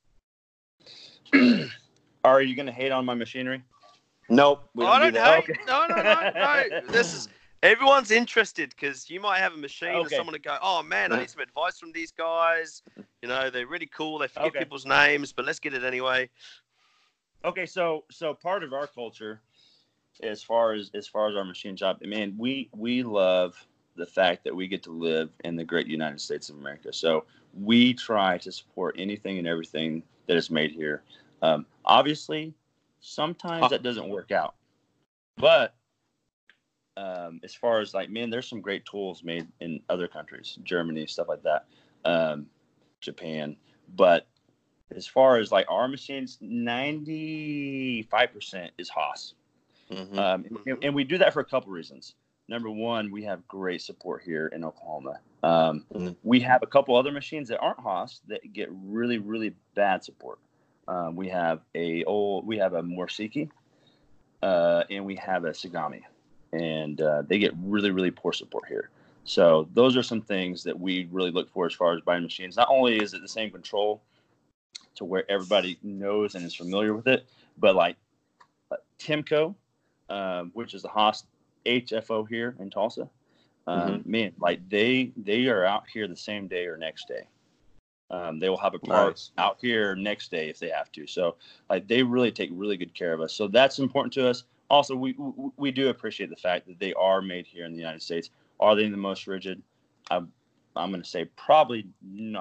S4: Are you gonna hate on my machinery?
S3: Nope. We
S1: I
S3: don't
S1: don't
S3: do that.
S1: hate. No, no, no, no. This is everyone's interested because you might have a machine and
S4: Okay.
S1: someone to go, oh man, I need some advice from these guys. You know, they're really cool. They forget
S4: Okay.
S1: people's names, but let's get it anyway.
S4: Okay, so so part of our culture, as far as as far as our machine shop, man, we we love the fact that we get to live in the great United States of America. So we try to support anything and everything that is made here. Um, obviously, sometimes that doesn't work out, but um, as far as like, man, there's some great tools made in other countries, Germany, stuff like that, um, Japan, but as far as like our machines, ninety-five percent is Haas.
S3: Mhm.
S4: Um, and, and we do that for a couple reasons. Number one, we have great support here in Oklahoma. Um,
S3: Mhm.
S4: We have a couple other machines that aren't Haas that get really, really bad support. Um, we have a old, we have a Morsiki, uh, and we have a Sagami, and uh, they get really, really poor support here. So those are some things that we really look for as far as buying machines. Not only is it the same control to where everybody knows and is familiar with it, but like uh, Timco, um, which is the Haas H F O here in Tulsa, um, man, like they they are out here the same day or next day. Um, they will have a part
S6: Nice.
S4: out here next day if they have to. So like they really take really good care of us. So that's important to us. Also, we we, we do appreciate the fact that they are made here in the United States. Are they the most rigid? I'm I'm going to say probably not.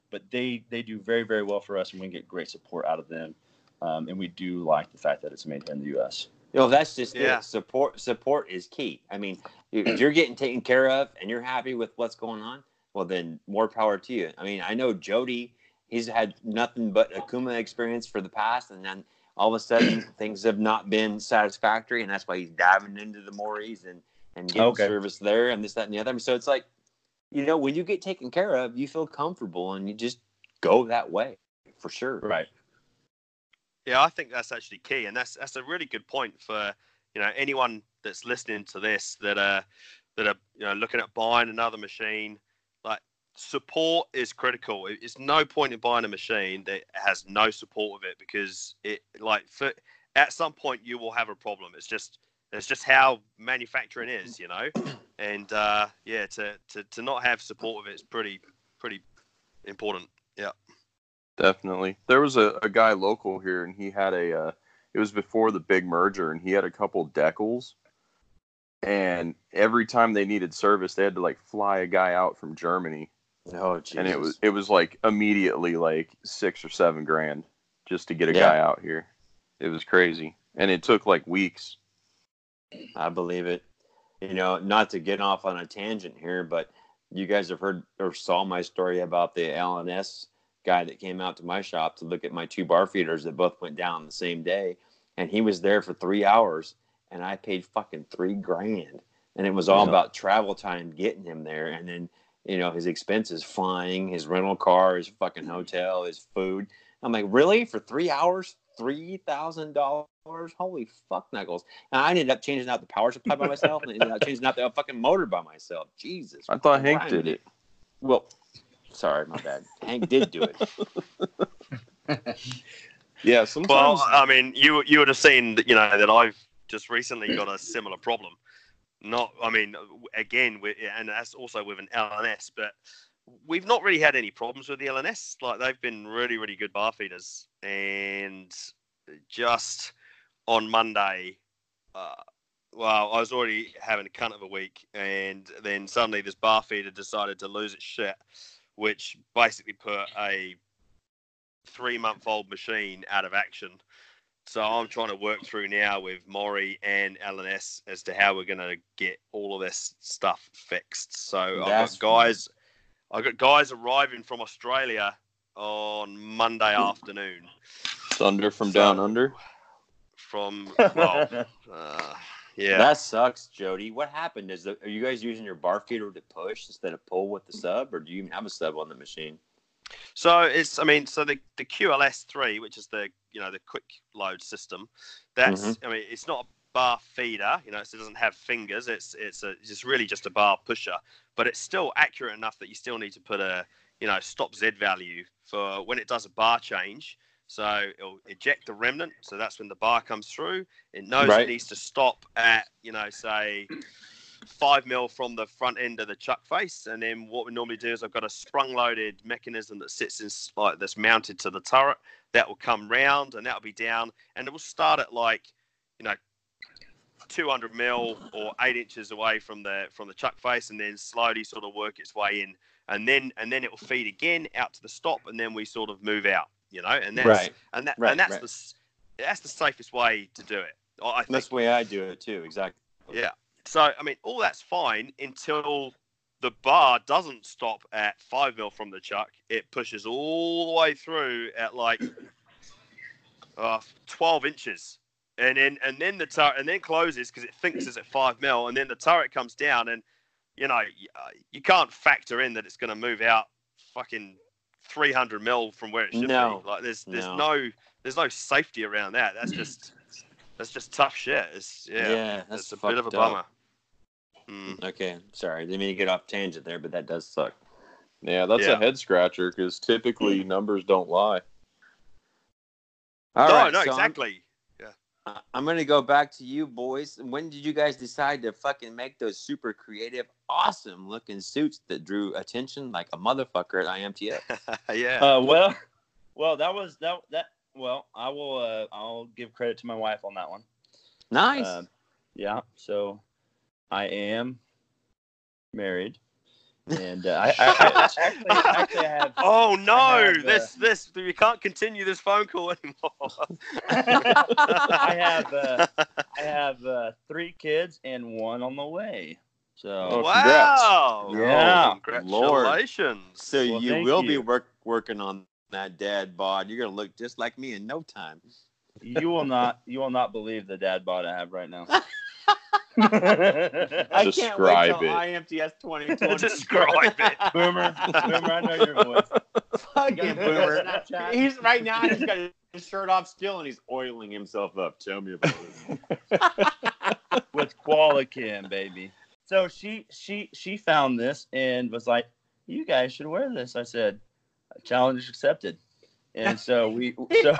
S4: but they they do very very well for us, and we get great support out of them. Um, and we do like the fact that it's made here in the U S.
S3: You know, that's just
S1: Yeah.
S3: it. Support support is key. I mean, if you're getting taken care of and you're happy with what's going on, well, then more power to you. I mean, I know Jody, he's had nothing but Akuma experience for the past, and then all of a sudden things have not been satisfactory, and that's why he's diving into the Maury's and, and getting
S4: Okay.
S3: service there and this, that, and the other. So it's like, you know, when you get taken care of, you feel comfortable and you just go that way for sure.
S4: Right.
S1: Yeah, I think that's actually key, and that's that's a really good point for you know anyone that's listening to this that are that are you know looking at buying another machine. Like support is critical. It's no point in buying a machine that has no support with it because it like for, at some point you will have a problem. It's just it's just how manufacturing is, you know, and uh, yeah, to, to to not have support with it is pretty pretty important. Yeah.
S6: Definitely. There was a, a guy local here, and he had a, uh, it was before the big merger, and he had a couple decals. And every time they needed service, they had to, like, fly a guy out from Germany.
S3: Oh, Jesus.
S6: And it was, it was like, immediately, like, six or seven grand just to get a
S3: Yeah.
S6: guy out here. It was crazy. And it took, like, weeks.
S3: I believe it. You know, not to get off on a tangent here, but you guys have heard or saw my story about the L N S guy that came out to my shop to look at my two bar feeders that both went down the same day, and he was there for three hours, and I paid fucking three grand, and it was all
S6: Yeah.
S3: about travel time getting him there, and then you know his expenses, flying, his rental car, his fucking hotel, his food. I'm like, really, for three hours, three thousand dollars? Holy fuck knuckles! And I ended up changing out the power supply by myself, and ended up changing out the fucking motor by myself. Jesus,
S6: I thought Hank
S3: Brian,
S6: did it.
S3: Well, sorry, my bad. Hank did do it.
S6: Yeah, sometimes.
S1: Well, I mean, you you would have seen that you know that I've just recently got a similar problem. Not, I mean, again, we, and that's also with an L N S, but we've not really had any problems with the L N S. Like they've been really, really good bar feeders, and just on Monday, uh, well, I was already having a cunt of a week, and then suddenly this bar feeder decided to lose its shit, which basically put a three-month-old machine out of action. So I'm trying to work through now with Maury and L N S as to how we're going to get all of this stuff fixed. So
S3: That's
S1: I've got guys, I've got guys arriving from Australia on Monday afternoon.
S6: Thunder from
S1: So-
S6: down under.
S1: From well, uh, yeah.
S3: That sucks, Jody. What happened? Is the, are you guys using your bar feeder to push instead of pull with the sub, or do you even have a sub on the machine?
S1: So it's, I mean, so the, the Q L S three, which is the, you know, the quick load system, that's,
S3: Mhm.
S1: I mean, it's not a bar feeder, you know, so it doesn't have fingers. It's, it's a, it's just really just a bar pusher, but it's still accurate enough that you still need to put a, you know, stop Z value for when it does a bar change. So it'll eject the remnant. So that's when the bar comes through. It knows
S3: Right.
S1: it needs to stop at, you know, say five mil from the front end of the chuck face. And then what we normally do is I've got a sprung loaded mechanism that sits in like that's mounted to the turret that will come round and that'll be down and it will start at like, you know, two hundred mil or eight inches away from the, from the chuck face and then slowly sort of work its way in. And then, and then it will feed again out to the stop. And then we sort of move out, you know, and that's,
S3: Right.
S1: and that,
S3: Right,
S1: and that's
S3: right.
S1: the, that's the safest way to do it. I think.
S3: That's the way I do it too. Exactly.
S1: Yeah. So, I mean, all that's fine until the bar doesn't stop at five mil from the chuck. It pushes all the way through at like uh, twelve inches. And then, and then the turret, and then closes because it thinks it's at five mil. And then the turret comes down and, you know, you, uh, you can't factor in that it's going to move out fucking three hundred mil from where it should
S3: No.
S1: be. Like there's, there's
S3: No.
S1: no, there's no safety around that. That's just, that's just tough shit. It's, yeah,
S3: Yeah, that's
S1: it's a bit of a
S3: fucked up.
S1: bummer. Mm.
S3: Okay, sorry, didn't mean to get off tangent there, but that does suck.
S6: Yeah, that's
S1: Yeah.
S6: a head scratcher because typically numbers don't lie.
S3: All
S1: no,
S3: right,
S1: no,
S3: so I'm-
S1: exactly.
S3: I- I'm going to go back to you boys. When did you guys decide to fucking make those super creative, awesome looking suits that drew attention like a motherfucker at I M T F?
S1: yeah.
S4: Uh, well, well, that was that that. Well, I will. Uh, I'll give credit to my wife on that one.
S3: Nice.
S4: Uh, yeah. So, I am married, And uh, I, I, I actually, actually I have.
S1: Oh no!
S4: I have, uh,
S1: this this we can't continue this phone call anymore.
S4: I have uh, I have uh, three kids and one on the way. So
S3: Oh,
S1: wow!
S4: Yeah.
S1: Oh, congratulations!
S3: So
S4: Well,
S3: you
S4: thank
S3: will be
S4: you.
S3: work, working on that dad bod. You're gonna look just like me in no time.
S4: you will not you will not believe the dad bod I have right now.
S3: I can't
S6: Describe
S3: wait till
S6: it.
S3: I M T S twenty twenty.
S1: Describe it.
S4: Boomer, Boomer, I know your voice.
S3: Fucking boomer. He's right now. He's got his shirt off still, and he's oiling himself up. Tell me about it.
S4: With Qualicam, baby. So she she she found this and was like, "You guys should wear this." I said, "Challenge accepted." And so we so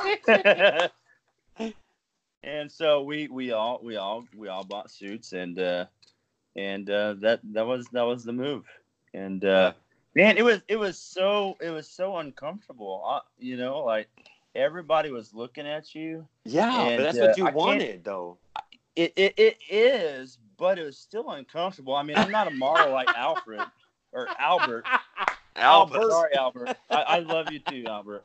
S4: and so we we all we all we all bought suits and uh, and uh, that that was that was the move. And uh, man, it was it was so it was so uncomfortable. Uh, you know, like everybody was looking at you.
S3: Yeah,
S4: And,
S3: but that's
S4: uh,
S3: what you
S4: I can't-
S3: wanted, though.
S4: It, it it is, but it was still uncomfortable. I mean, I'm not a model like Alfred or Albert.
S1: Albert.
S4: Sorry, Albert. I, I love you too, Albert.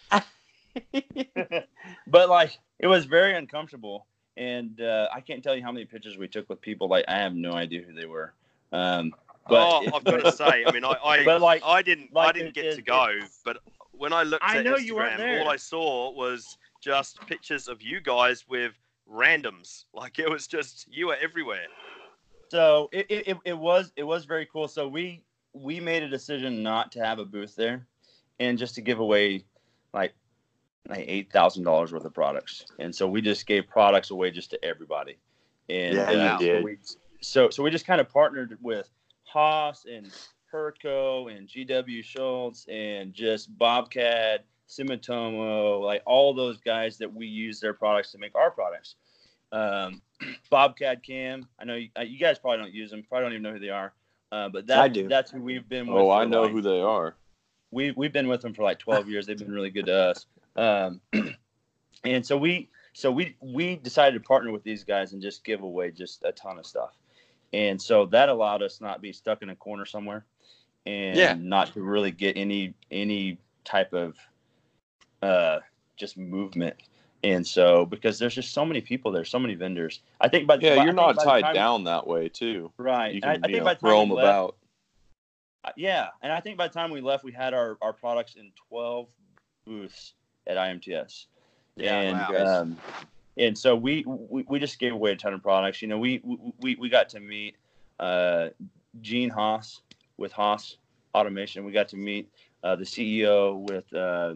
S4: But like, it was very uncomfortable, and uh, I can't tell you how many pictures we took with people. Like, I have no idea who they were. Um, but
S1: oh,
S4: it-
S1: I've got to say, I mean, I, I,
S4: But, like-
S1: I didn't, I
S4: like
S1: didn't
S4: it-
S1: get
S4: it-
S1: to go, but when I looked
S4: I
S1: at
S4: know you weren't
S1: Instagram,
S4: there.
S1: all I saw was just pictures of you guys with randoms. Like it was just you were everywhere.
S4: So it, it, it was it was very cool. So we we made a decision not to have a booth there, and just to give away like like eight thousand dollars worth of products. And so we just gave products away just to everybody. And
S3: Yeah, you
S4: uh,
S3: did.
S4: So we, so so we just kind of partnered with Haas and Herco and G W Schultz and just Bobcat, Sumitomo, like all those guys that we use their products to make our products. Um, Bobcat Cam, I know you, uh, you guys probably don't use them, probably don't even know who they are, uh, but that,
S3: I do.
S4: that's who we've been with.
S6: Oh,
S4: for
S6: I know
S4: like-
S6: who they are.
S4: we we've been with them for like twelve years. They've been really good to us. Um, and so we so we we decided to partner with these guys and just give away just a ton of stuff. And so that allowed us not be stuck in a corner somewhere and
S3: Yeah.
S4: not to really get any any type of uh just movement. And so because there's just so many people there, so many vendors. I think by
S6: Yeah,
S4: by- I
S6: you're
S4: think
S6: not
S4: by the
S6: tied
S4: time-
S6: down that way too.
S4: right.
S6: You
S4: I,
S6: can
S4: I
S6: you
S4: think
S6: know,
S4: by the time
S6: roam
S4: we left,
S6: about.
S4: yeah, and I think by the time we left, we had our, our products in twelve booths at I M T S.
S3: Yeah,
S4: and
S3: wow.
S4: um, and so we, we we just gave away a ton of products. You know, we we, we got to meet uh, Gene Haas with Haas Automation. We got to meet uh, the C E O with uh,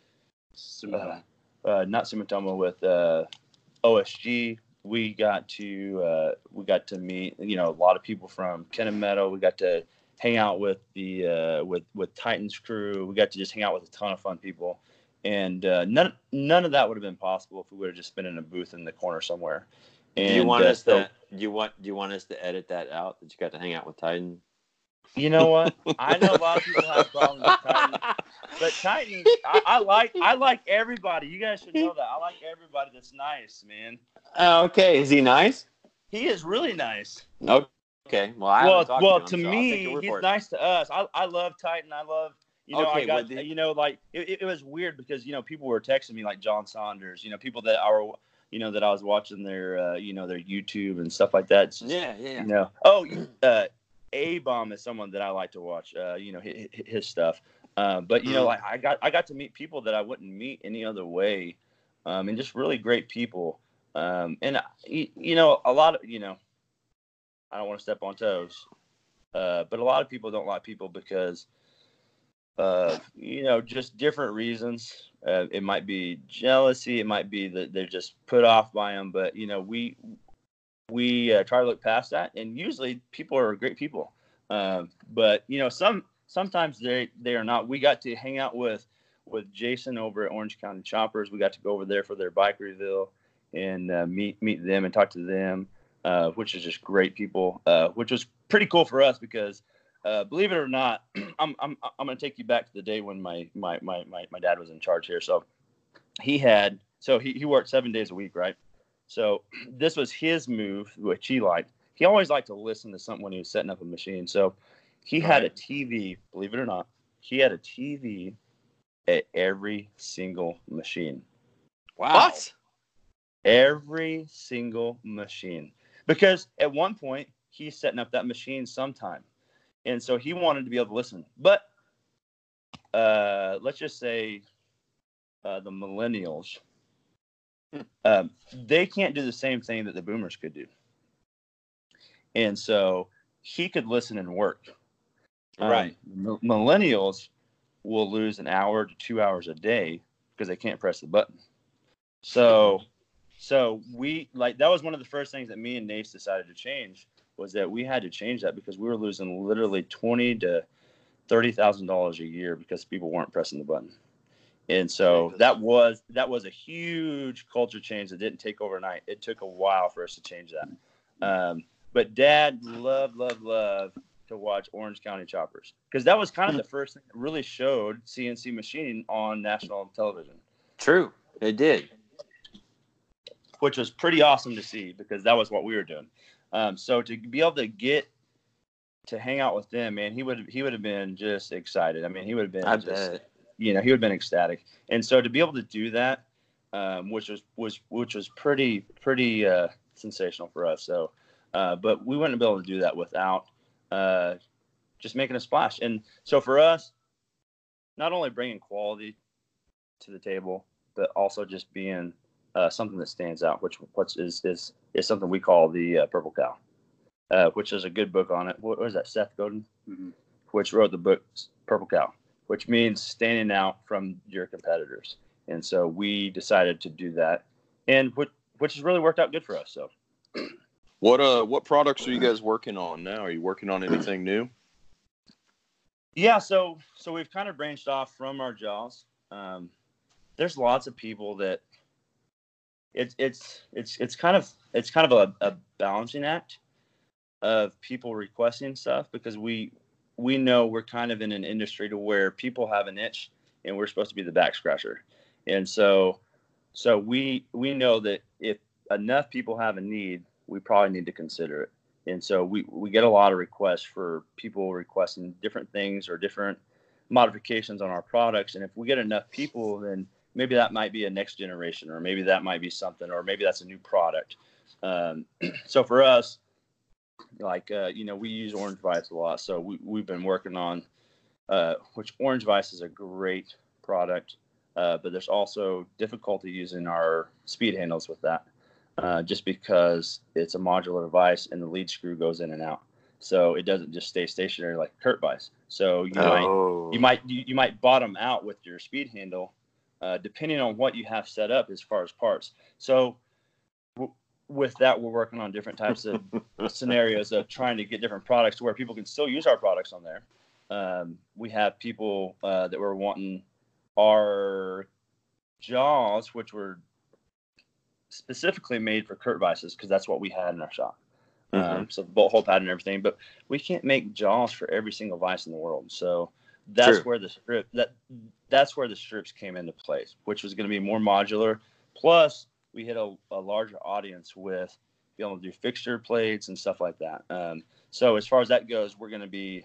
S4: uh, uh, not Sumitomo with uh, O S G. We got to uh, we got to meet you know a lot of people from Kennametal. We got to hang out with the uh, with with Titan's crew. We got to just hang out with a ton of fun people, and uh, none none of that would have been possible if we would have just been in a booth in the corner somewhere. And
S3: do you want
S4: uh,
S3: us
S4: so-
S3: to? Do you want? Do you want us to edit that out? That you got to hang out with Titan?
S4: You know what? I know a lot of people have problems with Titan, but Titan, I, I like I like everybody. You guys should know that. I like everybody that's nice, man.
S3: Oh, okay. Is he nice?
S4: He is really nice.
S3: Okay. Well, I
S4: well,
S3: haven't talked
S4: well,
S3: to,
S4: to
S3: him, so I'll take
S4: me,
S3: your word
S4: he's
S3: for it.
S4: nice to us. I, I love Titan. I love, you know,
S3: Okay,
S4: I got,
S3: well, the-
S4: you know, like it, it was weird because you know people were texting me like John Saunders, you know, people that are, you know, that I was watching their, uh, you know, their YouTube and stuff like that. It's just,
S3: Yeah, yeah, yeah.
S4: you know, oh, uh, A Bomb is someone that I like to watch, uh, you know, his, his stuff. Uh, but you know, like I got I got to meet people that I wouldn't meet any other way, um, and just really great people. Um, and you, you know, a lot of you know, I don't want to step on toes, uh, but a lot of people don't like people because of you know just different reasons. Uh, it might be jealousy, it might be that they're just put off by them. But you know, we we uh, try to look past that, and usually people are great people. Um, but you know, some sometimes they they are not. We got to hang out with with Jason over at Orange County Choppers. We got to go over there for their bike reveal and uh, meet meet them and talk to them, uh, which is just great people. Uh, which was pretty cool for us because, uh, believe it or not, I'm I'm I'm going to take you back to the day when my my my my, my dad was in charge here. So he had so he, he worked seven days a week, right? So this was his move, which he liked. He always liked to listen to something when he was setting up a machine. So He had a T V, believe it or not. He had a T V at every single machine.
S3: Wow.
S1: What?
S4: Every single machine. Because at one point, he's setting up that machine sometime. And so he wanted to be able to listen. But uh, let's just say uh, the millennials, um, they can't do the same thing that the boomers could do. And so he could listen and work. Um,
S3: Right.
S4: m- millennials will lose an hour to two hours a day because they can't press the button. So, so we like that was one of the first things that me and Nace decided to change was that we had to change that because we were losing literally twenty to thirty thousand dollars a year because people weren't pressing the button. And so that was that was a huge culture change that didn't take overnight. It took a while for us to change that. Um, but Dad loved, loved, loved to watch Orange County Choppers because that was kind of the first thing that really showed C N C machining on national television.
S3: True. It did.
S4: Which was pretty awesome to see because that was what we were doing. Um, so to be able to get to hang out with them, man, he would he would have been just excited. I mean, he would have been
S3: I
S4: just,
S3: bet.
S4: you know, he would have been ecstatic. And so to be able to do that, um, which was was which was pretty pretty uh, sensational for us. So, uh, but we wouldn't be able to do that without uh, just making a splash. And so for us, not only bringing quality to the table, but also just being uh, something that stands out, which which is is is something we call the uh, Purple Cow, uh, which is a good book on it. What was that, Seth Godin, mm-hmm. which wrote the book Purple Cow, which means standing out from your competitors. And so we decided to do that, and which which has really worked out good for us. So,
S6: What uh what products are you guys working on now? Are you working on anything new?
S4: yeah, so so we've kind of branched off from our jaws. Um, there's lots of people that it's it's it's it's kind of it's kind of a, a balancing act of people requesting stuff because we we know we're kind of in an industry to where people have an itch and we're supposed to be the back scratcher. And so so we we know that if enough people have a need, we probably need to consider it. And so we, we get a lot of requests for people requesting different things or different modifications on our products. And if we get enough people, then maybe that might be a next generation, or maybe that might be something, or maybe that's a new product. Um, so for us, like, uh, you know, we use Orange Vice a lot. So we, we've been working on, uh, which Orange Vice is a great product, uh, but there's also difficulty using our speed handles with that. Uh, just because it's a modular device and the lead screw goes in and out, so it doesn't just stay stationary like Kurt Vice. So you
S3: Oh.
S4: might you might you, you might bottom out with your speed handle, uh, depending on what you have set up as far as parts. So w- with that, we're working on different types of scenarios of trying to get different products to where people can still use our products on there. Um, we have people uh, that were wanting our jaws, which were specifically made for Kurt Vices because that's what we had in our shop. Mm-hmm. Um, so the bolt hole pattern and everything, but we can't make jaws for every single vise in the world. So that's True. where the strip that that's where the strips came into place, which was going to be more modular. Plus, we hit a, a larger audience with being able to do fixture plates and stuff like that. Um, so as far as that goes, we're going to be.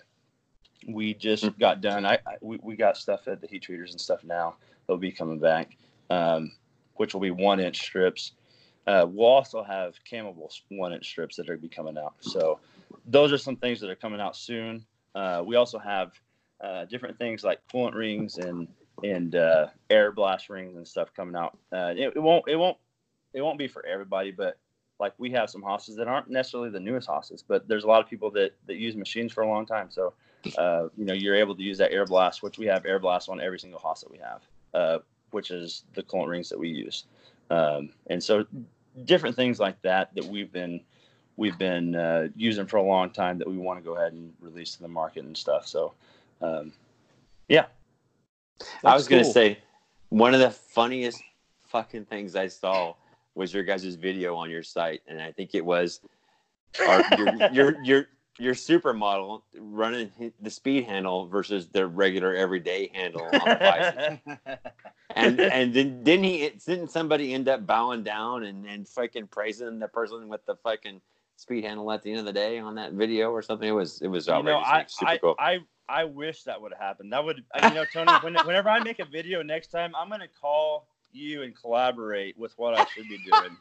S4: We just mm-hmm. got done. I, I we, we got stuff at the heat treaters and stuff now. They'll be coming back. Um, which will be one inch strips. Uh, we'll also have Camable one inch strips that are be coming out. So those are some things that are coming out soon. Uh, we also have uh, different things like coolant rings and and uh, air blast rings and stuff coming out. Uh, it, it won't it won't it won't be for everybody, but like we have some hosses that aren't necessarily the newest hosses, but there's a lot of people that that use machines for a long time. So uh, you know you're able to use that air blast, which we have air blast on every single hoss that we have. Uh, which is the coolant rings that we use. Um, and so different things like that that we've been we've been uh, using for a long time that we want to go ahead and release to the market and stuff. So, um, yeah.
S3: That's I was cool. going to say, one of the funniest fucking things I saw was your guys' video on your site. And I think it was our, your, your, your, your supermodel running the speed handle versus the regular everyday handle on the bicycle. and and then didn't he didn't somebody end up bowing down and, and fucking praising the person with the fucking speed handle at the end of the day on that video or something. It was it was
S4: You know,
S3: outrageous.
S4: I,
S3: super
S4: I,
S3: cool.
S4: I, I wish that would have happened. That would, you know, Tony. when, whenever I make a video next time, I'm gonna call you and collaborate with what I should be doing.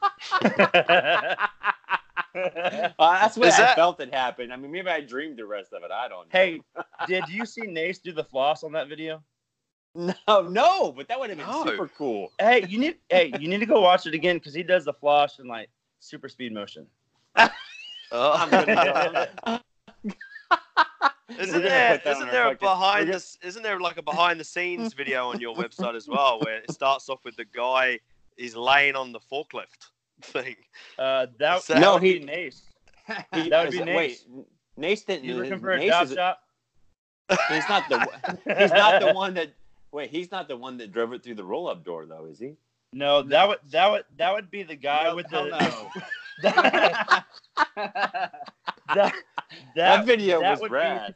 S3: Uh, that's what
S1: Is
S3: I
S1: that-
S3: felt it happened. I mean, maybe I dreamed the rest of it. I don't know.
S4: Hey, did you see Nace do the floss on that video?
S3: No, no, but that would have been
S1: No.
S3: super cool.
S4: Hey, you need, hey, you need to go watch it again because he does the floss in like super speed motion.
S1: Oh.
S3: I'm gonna go.
S1: Isn't
S3: We're gonna
S1: there,
S3: put that on
S1: isn't
S3: our
S1: there a
S3: fucking-
S1: behind
S3: we're
S1: this? Isn't there like a behind the scenes video on your website as well, where it starts off with the guy is laying on the forklift thing?
S4: Uh, that,
S1: So-
S4: that
S3: No,
S4: would
S3: he-
S4: be Nace.
S3: He-
S4: That would be
S3: wait,
S4: Nace.
S3: Nace didn't.
S4: You looking for a
S3: Nace
S4: job
S3: is-
S4: shop?
S3: He's not the. He's not the one that. Wait, he's not the one that drove it through the roll-up door, though, is he?
S4: No, that would that would that would be the guy
S2: No,
S4: with
S2: hell
S4: the
S2: no.
S4: that, that, that,
S3: That video
S4: that
S3: was
S4: would
S3: rad.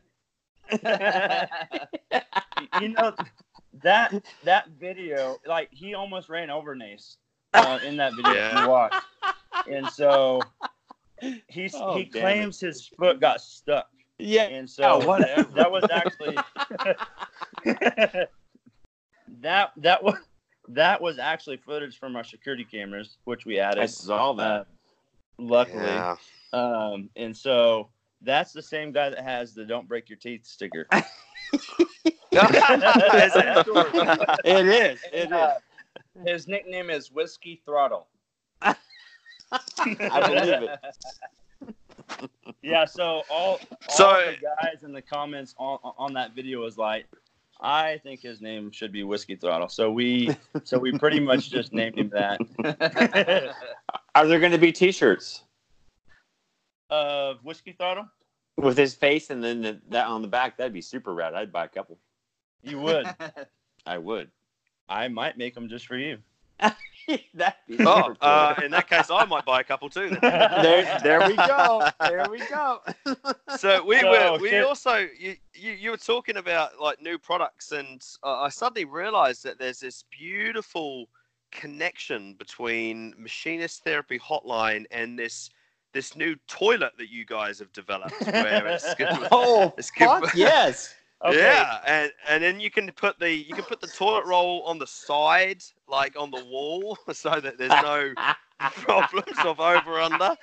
S4: Be, you know that that video, like he almost ran over Nace uh, in that video
S1: Yeah.
S4: you watched, and so he's
S3: Oh,
S4: he
S3: damn
S4: claims his foot got stuck,
S3: Yeah.
S4: and so
S3: Oh, whatever.
S4: that was actually that that was that was actually footage from our security cameras, which we added.
S3: I saw that.
S4: Uh, luckily,
S1: Yeah.
S4: um, and so that's the same guy that has the "Don't break your teeth" sticker.
S1: Is it?
S3: It is. It is.
S2: Uh, his nickname is Whiskey Throttle.
S3: I believe it.
S4: Yeah, so all, all
S1: So-
S4: the guys in the comments on on that video was like, I think his name should be Whiskey Throttle. So we so we pretty much just named him that.
S3: Are there going to be T-shirts
S4: Of Whiskey Throttle?
S3: with his face and then the, that on the back? That'd be super rad. I'd buy a couple.
S4: You would.
S3: I would.
S4: I might make them just for you.
S3: That'd be super
S1: Oh,
S3: cool.
S1: uh, in that case, I might buy a couple too. Then.
S3: there, there we go. There we go.
S1: So we
S4: So,
S1: were we
S4: shit.
S1: also you, you you were talking about like new products, and uh, I suddenly realised that there's this beautiful connection between Machinist Therapy Hotline and this this new toilet that you guys have developed, where it's good.
S3: Oh,
S1: It's good.
S3: fuck yes.
S4: Okay.
S1: Yeah, and and then you can put the you can put the toilet roll on the side, like on the wall, so that there's no problems of over under.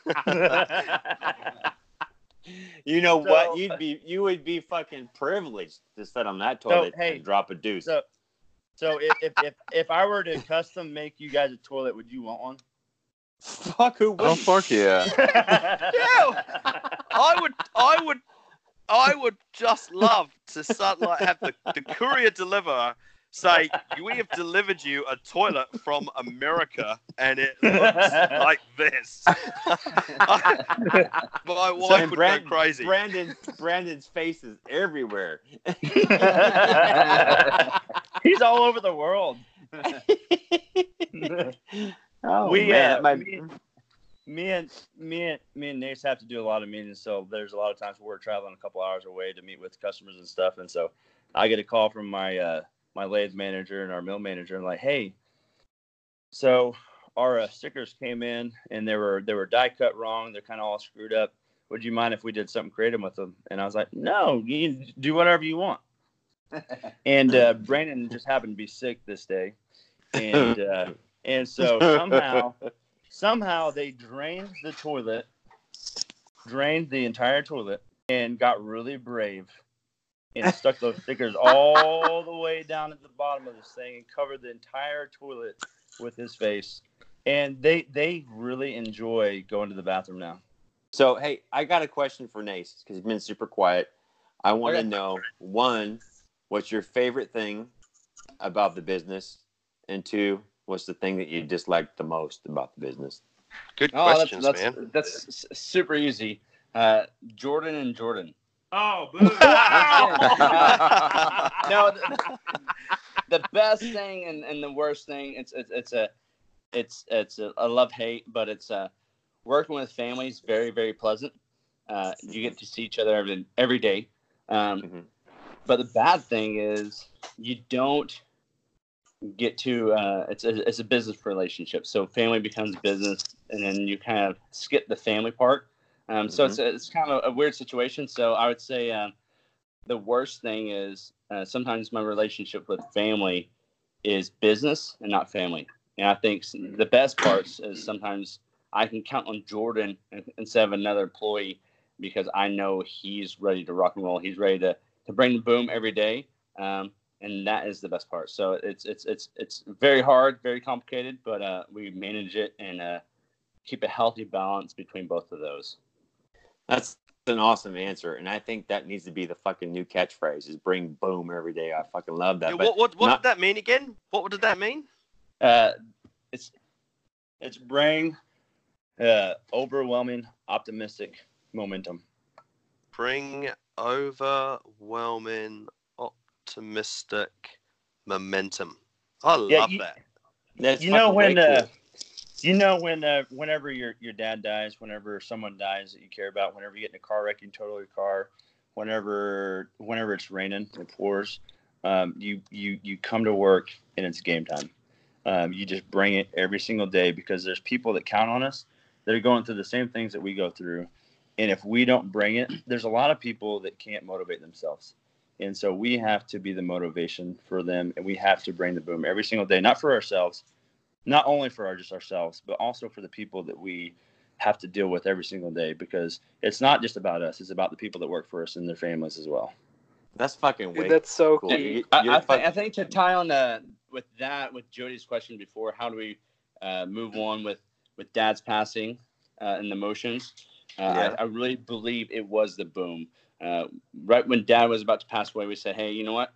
S3: You know
S4: So-
S3: what? You'd be you would be fucking privileged to sit on that toilet
S4: hey,
S3: and drop a deuce.
S4: So so if, if if if I were to custom make you guys a toilet, would you want one?
S3: Fuck who
S6: Oh
S3: would?
S6: fuck yeah!
S1: I would, I would, I would just love to start, like have the, the courier deliver say, "We have delivered you a toilet from America, and it looks like this." My wife
S3: And
S1: would
S3: Brand-
S1: go crazy.
S3: Brandon Brandon's face is everywhere.
S4: He's all over the world.
S3: oh
S4: we,
S3: man,
S4: uh,
S3: my,
S4: me, me and me and me and Nace have to do a lot of meetings, so there's a lot of times where we're traveling a couple hours away to meet with customers and stuff, and so I get a call from my uh, my lathe manager and our mill manager, and like, hey, so our uh, stickers came in and they were they were die cut wrong, they're kind of all screwed up. Would you mind if we did something creative with them? And I was like, no, you can do whatever you want. And uh, Brandon just happened to be sick this day, and uh, and so somehow somehow they drained the toilet, drained the entire toilet, and got really brave and stuck those stickers all the way down at the bottom of this thing and covered the entire toilet with his face. And they they really enjoy going to the bathroom now.
S3: So hey, I got a question for Nace because he's been super quiet. I want to
S2: Okay.
S3: know, one, what's your favorite thing about the business, and two, what's the thing that you dislike the most about the business?
S1: Good
S2: Oh, that's
S1: questions,
S2: that's,
S1: man.
S2: that's s- super easy. Uh, Jordan and Jordan.
S4: Oh, boo!
S2: No, the, the best thing and, and the worst thing, it's it's it's a it's it's a, a love hate, but it's uh working with families very very pleasant. Uh, you get to see each other every every day. Um,
S3: Mhm.
S2: But the bad thing is you don't get to uh, it's a, it's a business relationship. So family becomes business, and then you kind of skip the family part. Um, so
S3: Mhm.
S2: it's it's kind of a weird situation. So I would say um, the worst thing is uh, sometimes my relationship with family is business and not family. And I think s- the best parts is sometimes I can count on Jordan in- instead of another employee because I know he's ready to rock and roll. He's ready to, to bring the boom every day. Um, and that is the best part. So it's it's it's it's very hard, very complicated, but uh, we manage it and uh, keep a healthy balance between both of those.
S3: That's an awesome answer, and I think that needs to be the fucking new catchphrase: is bring boom every day. I fucking love that.
S1: Yeah,
S3: but
S1: what what, what
S3: not-
S1: did that mean again? What did that mean?
S2: Uh,
S4: It's it's bring uh, overwhelming optimistic momentum.
S1: Bring overwhelming optimistic momentum. I
S4: Yeah,
S1: love
S4: you-
S1: that.
S3: That's
S4: you know
S3: fucking way
S4: when uh,
S3: cool.
S4: you know when uh, whenever your your dad dies, whenever someone dies that you care about, whenever you get in a car wreck, you total your car, whenever whenever it's raining, it pours, um, you you you come to work and it's game time. Um, you just bring it every single day because there's people that count on us that are going through the same things that we go through, and if we don't bring it, there's a lot of people that can't motivate themselves. And so we have to be the motivation for them, and we have to bring the boom every single day, not for ourselves, not only for our, just ourselves, but also for the people that we have to deal with every single day, because it's not just about us. It's about the people that work for us and their families as well.
S3: That's fucking way
S5: Dude, that's so
S3: cool.
S5: key.
S3: You-
S2: I,
S3: you're
S2: I,
S3: fuck-
S2: th- I think to tie on uh, with that, with Jody's question before, how do we uh, move on with, with Dad's passing uh, and the emotions? Uh,
S3: Yeah.
S2: I, I really believe it was the boom. Uh, right when Dad was about to pass away, we said, "Hey, you know what?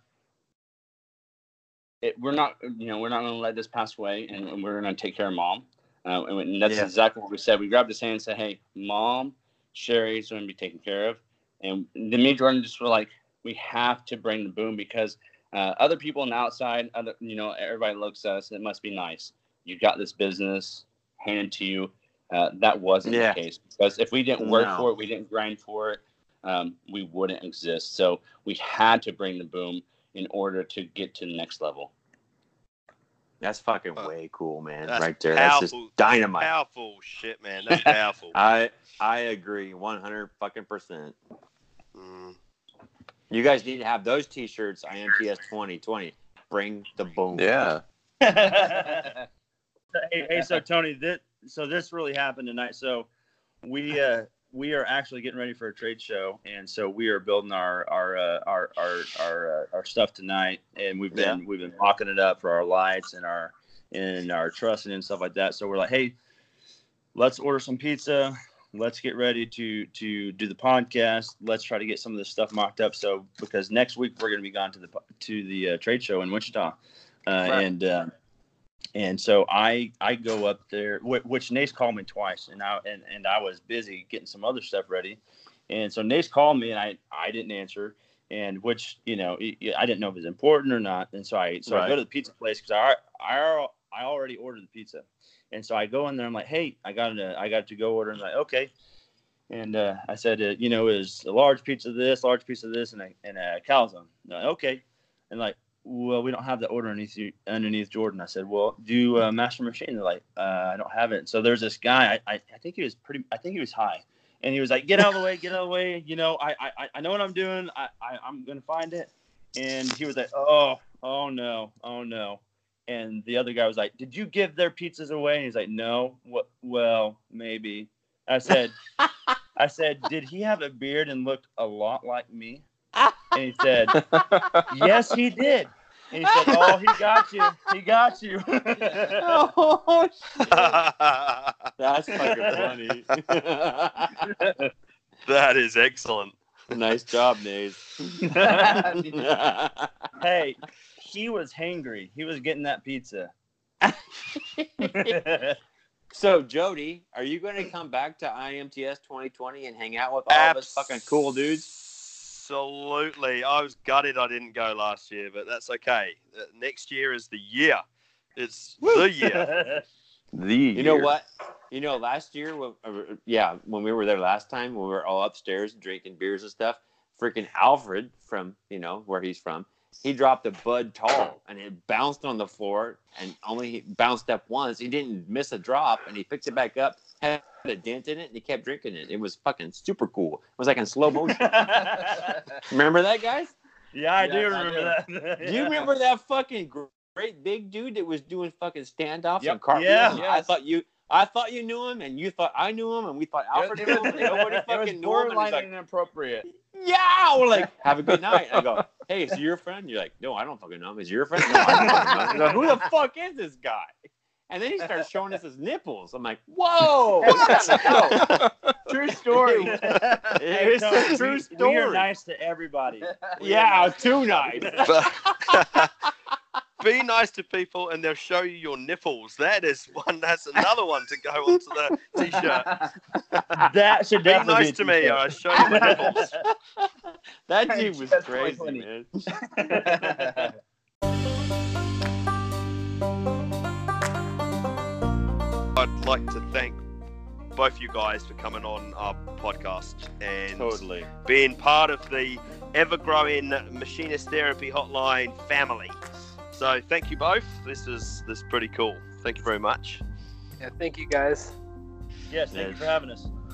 S2: It, we're not, you know, we're not going to let this pass away, and, and we're going to take care of Mom." Uh, and, and that's
S3: Yeah.
S2: exactly what we said. We grabbed his hand and said, "Hey, Mom, Sherry's going to be taken care of." And then me and Jordan just were like, "We have to bring the boom because uh, other people on the outside, other, you know, everybody looks at us. It must be nice. You got this business handed to you." Uh, that wasn't
S3: Yeah.
S2: the case, because if we didn't work
S3: No.
S2: for it, we didn't grind for it, um, we wouldn't exist. So we had to bring the boom in order to get to the next level.
S3: That's fucking
S1: Uh,
S3: way cool, man.
S1: That's
S3: right there. That's
S1: powerful.
S3: just dynamite.
S1: That's powerful shit, man. That's powerful.
S3: I I agree one hundred fucking percent.
S1: Mm.
S3: You guys need to have those T-shirts. I M T S twenty twenty. Bring the boom.
S6: Yeah.
S4: hey, hey, so Tony, this so this really happened tonight. So we uh, we are actually getting ready for a trade show, and so we are building our our uh, our our our, uh, our stuff tonight, and we've been we've been mocking it up for our lights and our and our trussing and stuff like that. So we're like, hey, let's order some pizza. Let's get ready to to do the podcast. Let's try to get some of this stuff mocked up. So because next week we're going to be gone to the to the uh, trade show in Wichita, uh,
S3: Right.
S4: and uh, and so I I go up there, wh- which Nace called me twice, and I and, and I was busy getting some other stuff ready, and so Nace called me and I I didn't answer, and which you know I didn't know if it was important or not, and so I so I
S3: Right.
S4: go to the pizza place because I I I already ordered the pizza. And so I go in there. I'm like, "Hey, I got a, I got a to-go order." And I'm like, "Okay." And uh, I said, uh, "You know, is a large pizza of this, large piece of this, and a and a calzone." Like, okay. And like, well, we don't have the order underneath you, underneath Jordan. I said, "Well, do uh, Master Machine." They're like, uh, "I don't have it." So there's this guy. I, I I think he was pretty. I think he was high, and he was like, "Get out of the way, get out of the way." You know, I I I know what I'm doing. I, I I'm gonna find it. And he was like, "Oh, oh no, oh no." And the other guy was like, "Did you give their pizzas away?" And he's like, "No." What? Well, maybe. I said, "I said, did he have a beard and look a lot like me?" And he said, "Yes, he did." And he said, "Oh, he got you. He got you."
S3: Oh, shit. That's fucking funny.
S1: That is excellent.
S3: Nice job, Naze.
S4: Hey, he was hangry. He was getting that pizza.
S3: So, Jody, are you going to come back to I M T S twenty twenty and hang out with all of us fucking cool dudes?
S1: Absolutely. I was gutted I didn't go last year, but that's okay. Uh, Next year is the year. It's the year.
S6: The
S3: You know
S6: year.
S3: what? You know, last year, when, uh, yeah, when we were there last time, when we were all upstairs drinking beers and stuff, freaking Alfred from, you know, where he's from, he dropped a Bud Tall, and it bounced on the floor, and only he bounced up once. He didn't miss a drop, and he picked it back up, had a dent in it, and he kept drinking it. It was fucking super cool. It was like in slow motion. Remember that, guys?
S4: Yeah, I
S2: Yes,
S4: do
S2: I
S4: remember
S2: do.
S4: that.
S3: Do you remember that fucking great big dude that was doing fucking standoffs
S2: Yep.
S3: and cartwheels?
S4: Yeah.
S3: And I
S2: Yes.
S3: thought you, I thought you knew him, and you thought I knew him, and we thought Alfred
S2: It
S3: knew
S2: was,
S3: him, and nobody
S2: it was
S3: fucking knew him. And
S2: borderline
S3: he's like,
S2: inappropriate.
S3: yeah, we're like, have a good night. I go, hey, is he your friend? You're like, no, I don't fucking know him. Is he your friend? No, I don't fucking know him. He's like, who the fuck is this guy? And then he starts showing us his nipples. I'm like, whoa, what?
S2: True story.
S3: It's
S4: Tony,
S3: a true
S4: we,
S3: story.
S4: We are nice to everybody.
S3: Yeah, too nice.
S1: Be nice to people, and they'll show you your nipples. That is one. That's another one to go onto the t-shirt.
S4: That should
S1: Be
S4: definitely
S1: nice
S4: be
S1: to me, or I show you my nipples.
S3: That dude was
S2: That's
S3: crazy,
S2: twenty
S3: man.
S1: I'd like to thank both you guys for coming on our podcast and
S3: Totally.
S1: being part of the ever-growing Machinist Therapy Hotline family. So thank you both. This is this is pretty cool. Thank you very much.
S5: Yeah, thank you guys.
S4: Yes, thank you for having us.